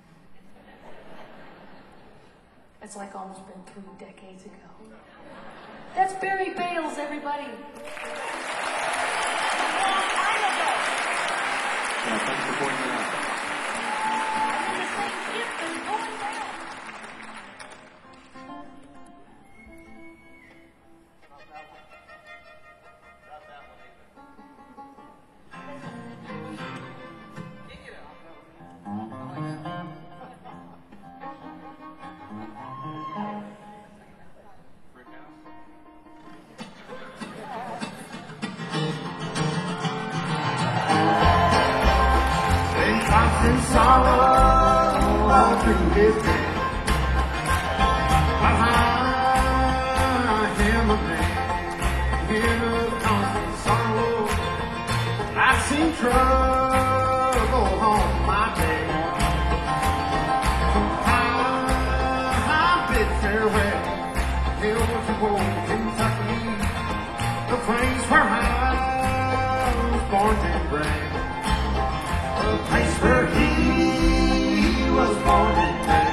It's like almost been three decades ago. That's Barry Bales, everybody. Yeah, thanks for pointing that out. And then the same ship is going down. through his band. But I am a man in a constant sorrow. I've seen trouble on my day. I, I bid farewell to old Kentucky, the place where I was born and bred. The place where he was born and bred.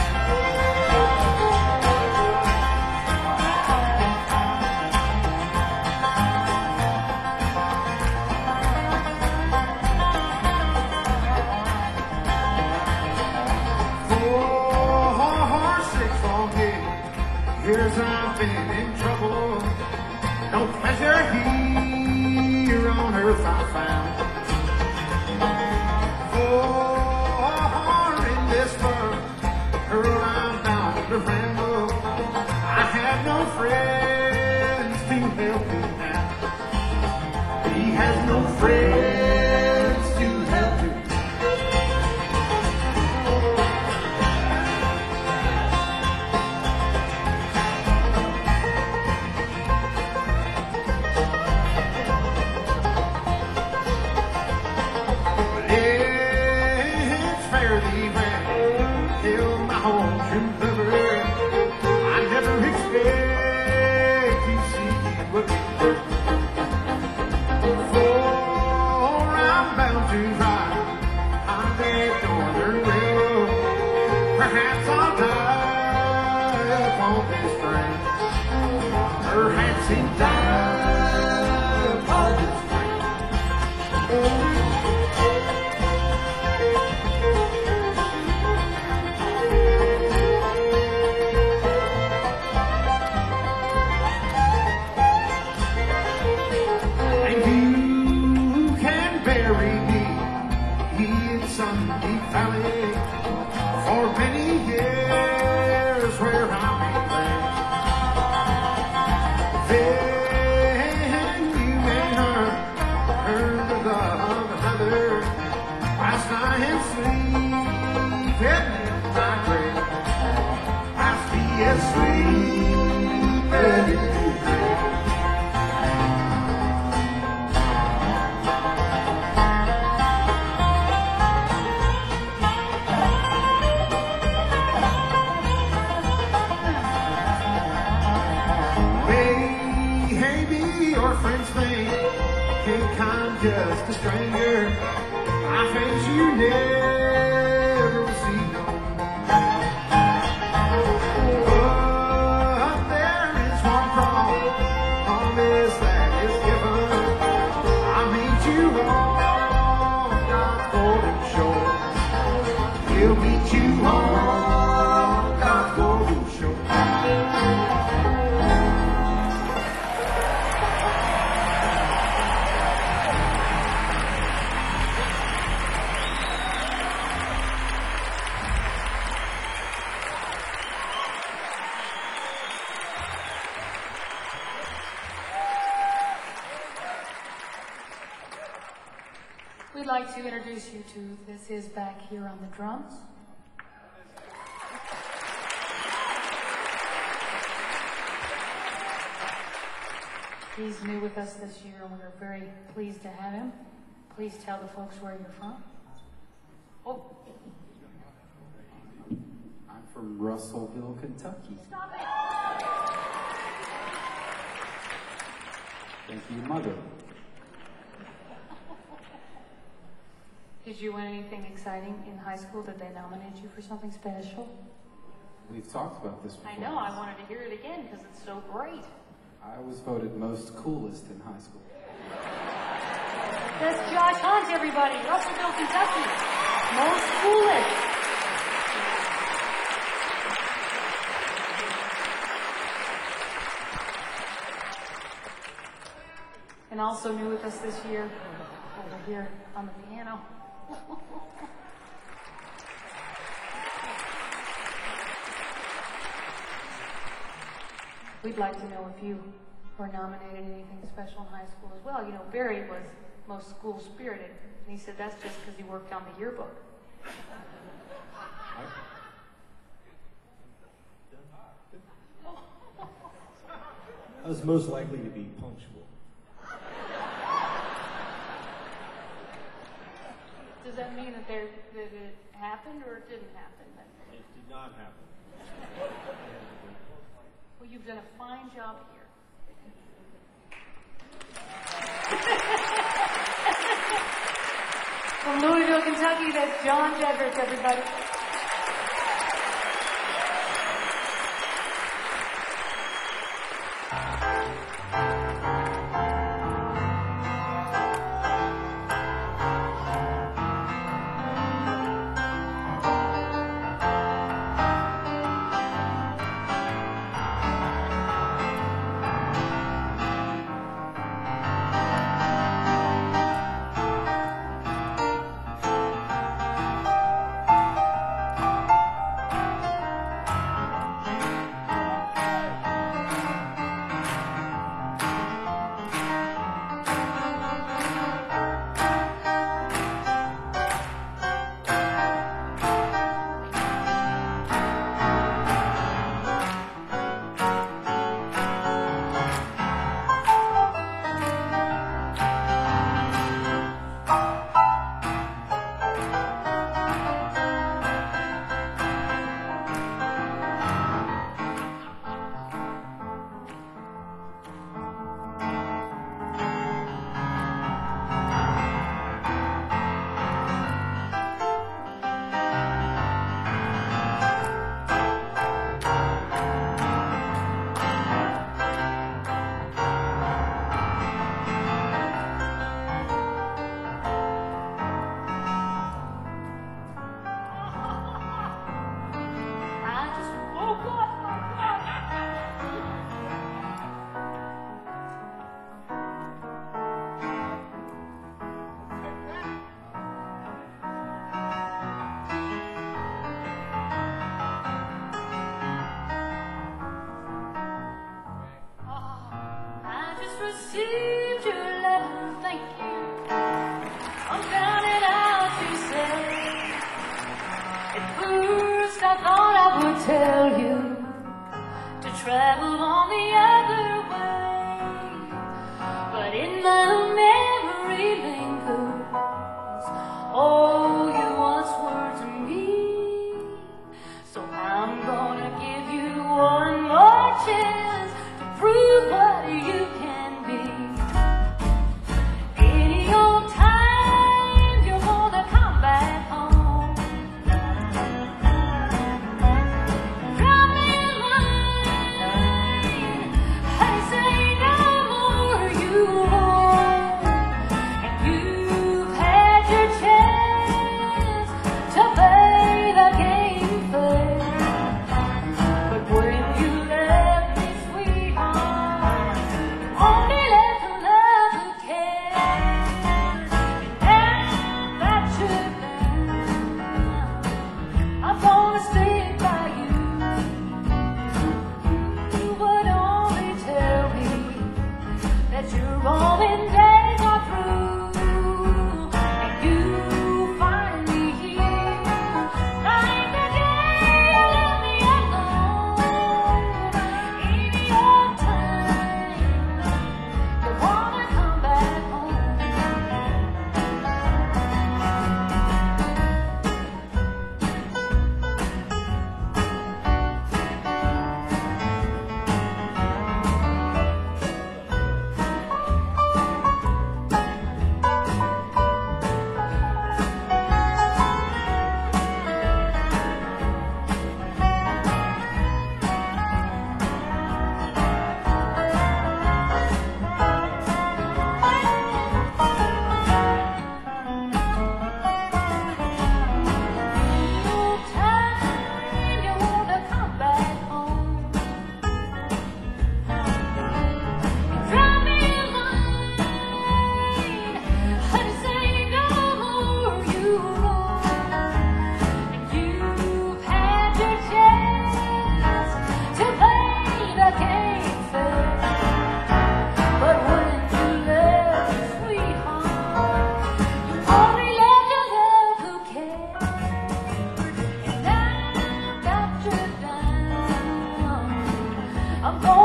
Four, six long years I've been in trouble. No pleasure here on earth I found. For in this world, girl, I'm bound to ramble. I have no friends to help me now. He has no friends to help him. It's fairly well, till my home true lover. I never expect to see him again. For I'm bound to ride on that northern railroad. Perhaps I'll die upon this train. Perhaps he'll die upon this train. And you can bury me in some deep valley for many years where I may lay. Then you may learn, learn the love of another. Whilst I am sleeping in my grave, whilst he is sleeping in his grave. Maybe your friends think I'm just a stranger. I face you never will see no more. But there is one promise that is given. I'll meet you on God's golden shore. We'll meet you on God's golden shore. We'd like to introduce you to This Is back here on the drums. He's new with us this year, and we're very pleased to have him. Please tell the folks where you're from. Oh, I'm from Russellville, Kentucky. stop it! Thank you, Mother. Did you win anything exciting in high school? Did they nominate you for something special? We've talked about this before. I know, I wanted to hear it again because it's so great. I was voted most coolest in high school. That's Josh Hunt, everybody. Russellville, Kentucky. Most coolest. And also new with us this year, over here on the piano. We'd like to know if you were nominated anything special in high school as well. You know, Barry was most school spirited, and he said that's just because he worked on the yearbook. I, I was most likely to be punctual. Does that mean that there that it happened or it didn't happen? It did not happen. Well, you've done a fine job here. From Louisville, Kentucky, that's John Jedrick, everybody. Received your letter, thank you. I'm counting out to say. At first I thought I would tell you to travel on the other way, but in my memory lingers all you once were to me. So I'm gonna give you one more chance to prove what you can. Any old time you're gonna come back home. Drop me a line, hey, say no more you won't. And you've had your chance to play the game fair, but when you left me, sweetheart,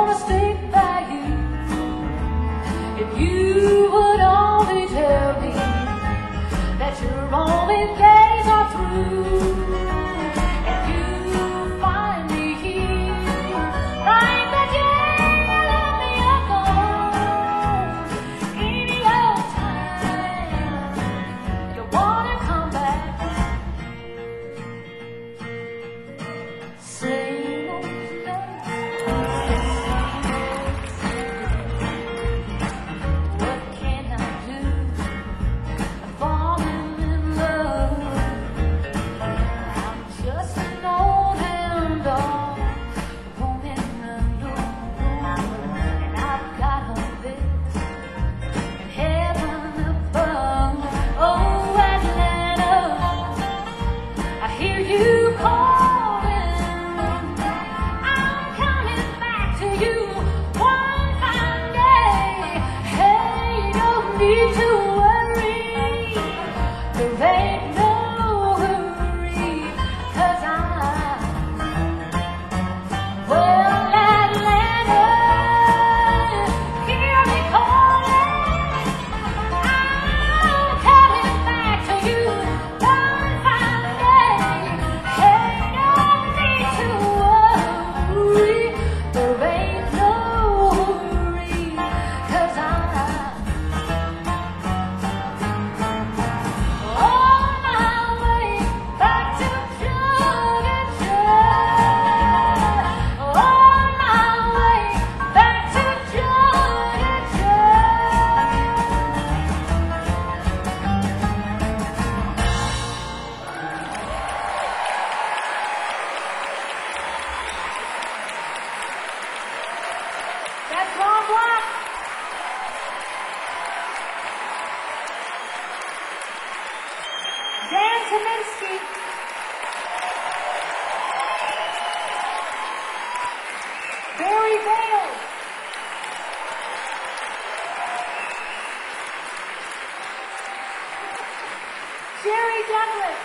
wanna stick by you. If you would only tell me that your only days are through, and you find me here like the day you let me alone. Any old time you wanna come back, same old what can I do? Falling in love. I'm just an old hound dog, roaming alone, and I've got a this in heaven above. Oh, Atlanta, I hear you calling. I'm coming back to you one fine day. Hey, don't need to worry, there ain't no hurry, 'cause I'm, well, Atlanta, hear me calling. I'm coming back to you one fine day. Hey, don't need to worry, there ain't no hurry, 'cause I'm on my way back to Georgia. On my way back to Georgia. That's Ron Block. Dan Kaminsky. Barry Bale. Jerry Douglas.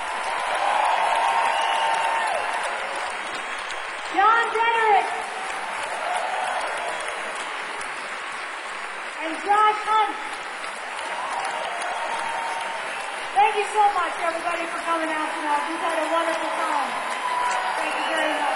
John Dederick. And Josh Hunt. Thank you so much, everybody, for coming out tonight. We've had a wonderful time. Thank you very much.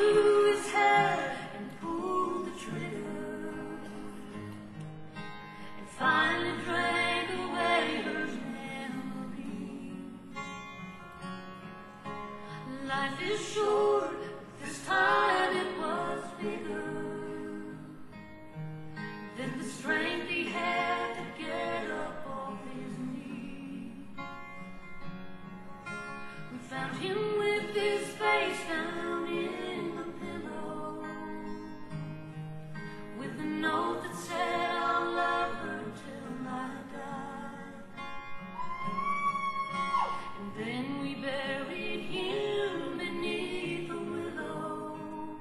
to his head and pulled the trigger, and finally drank away her memory. Life is short, this time it was bigger than the strength he had to get up off his knees. We found him with his face down in the pillow, with a note that said, I'll love her till I die. And then we buried him beneath the willow,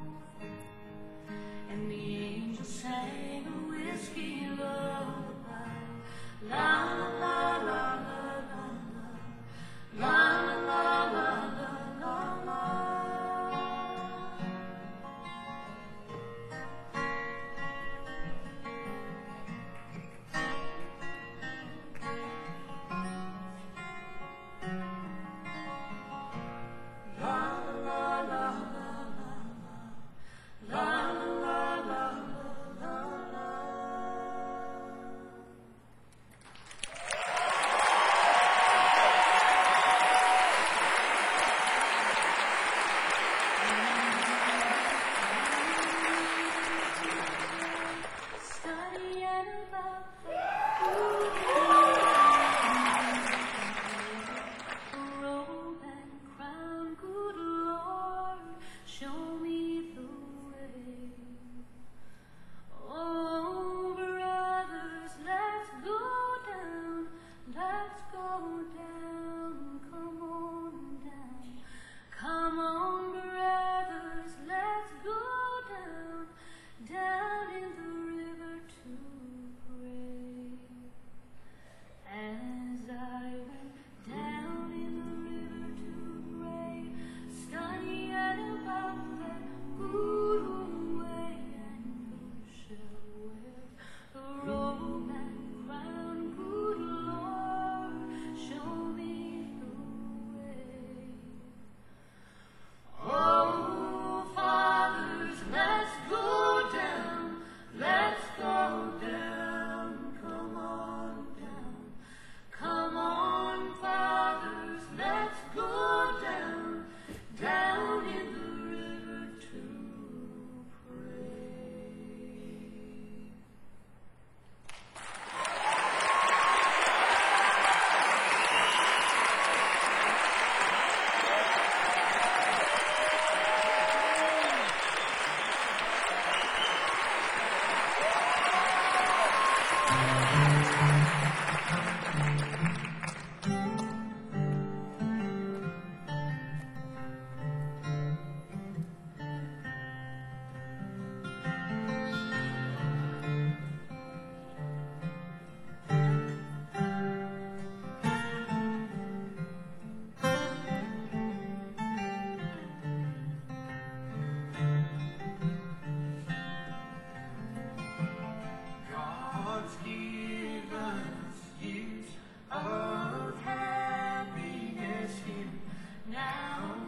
and the angel sang a whiskey lullaby. La la la la la la la la la la la la. Now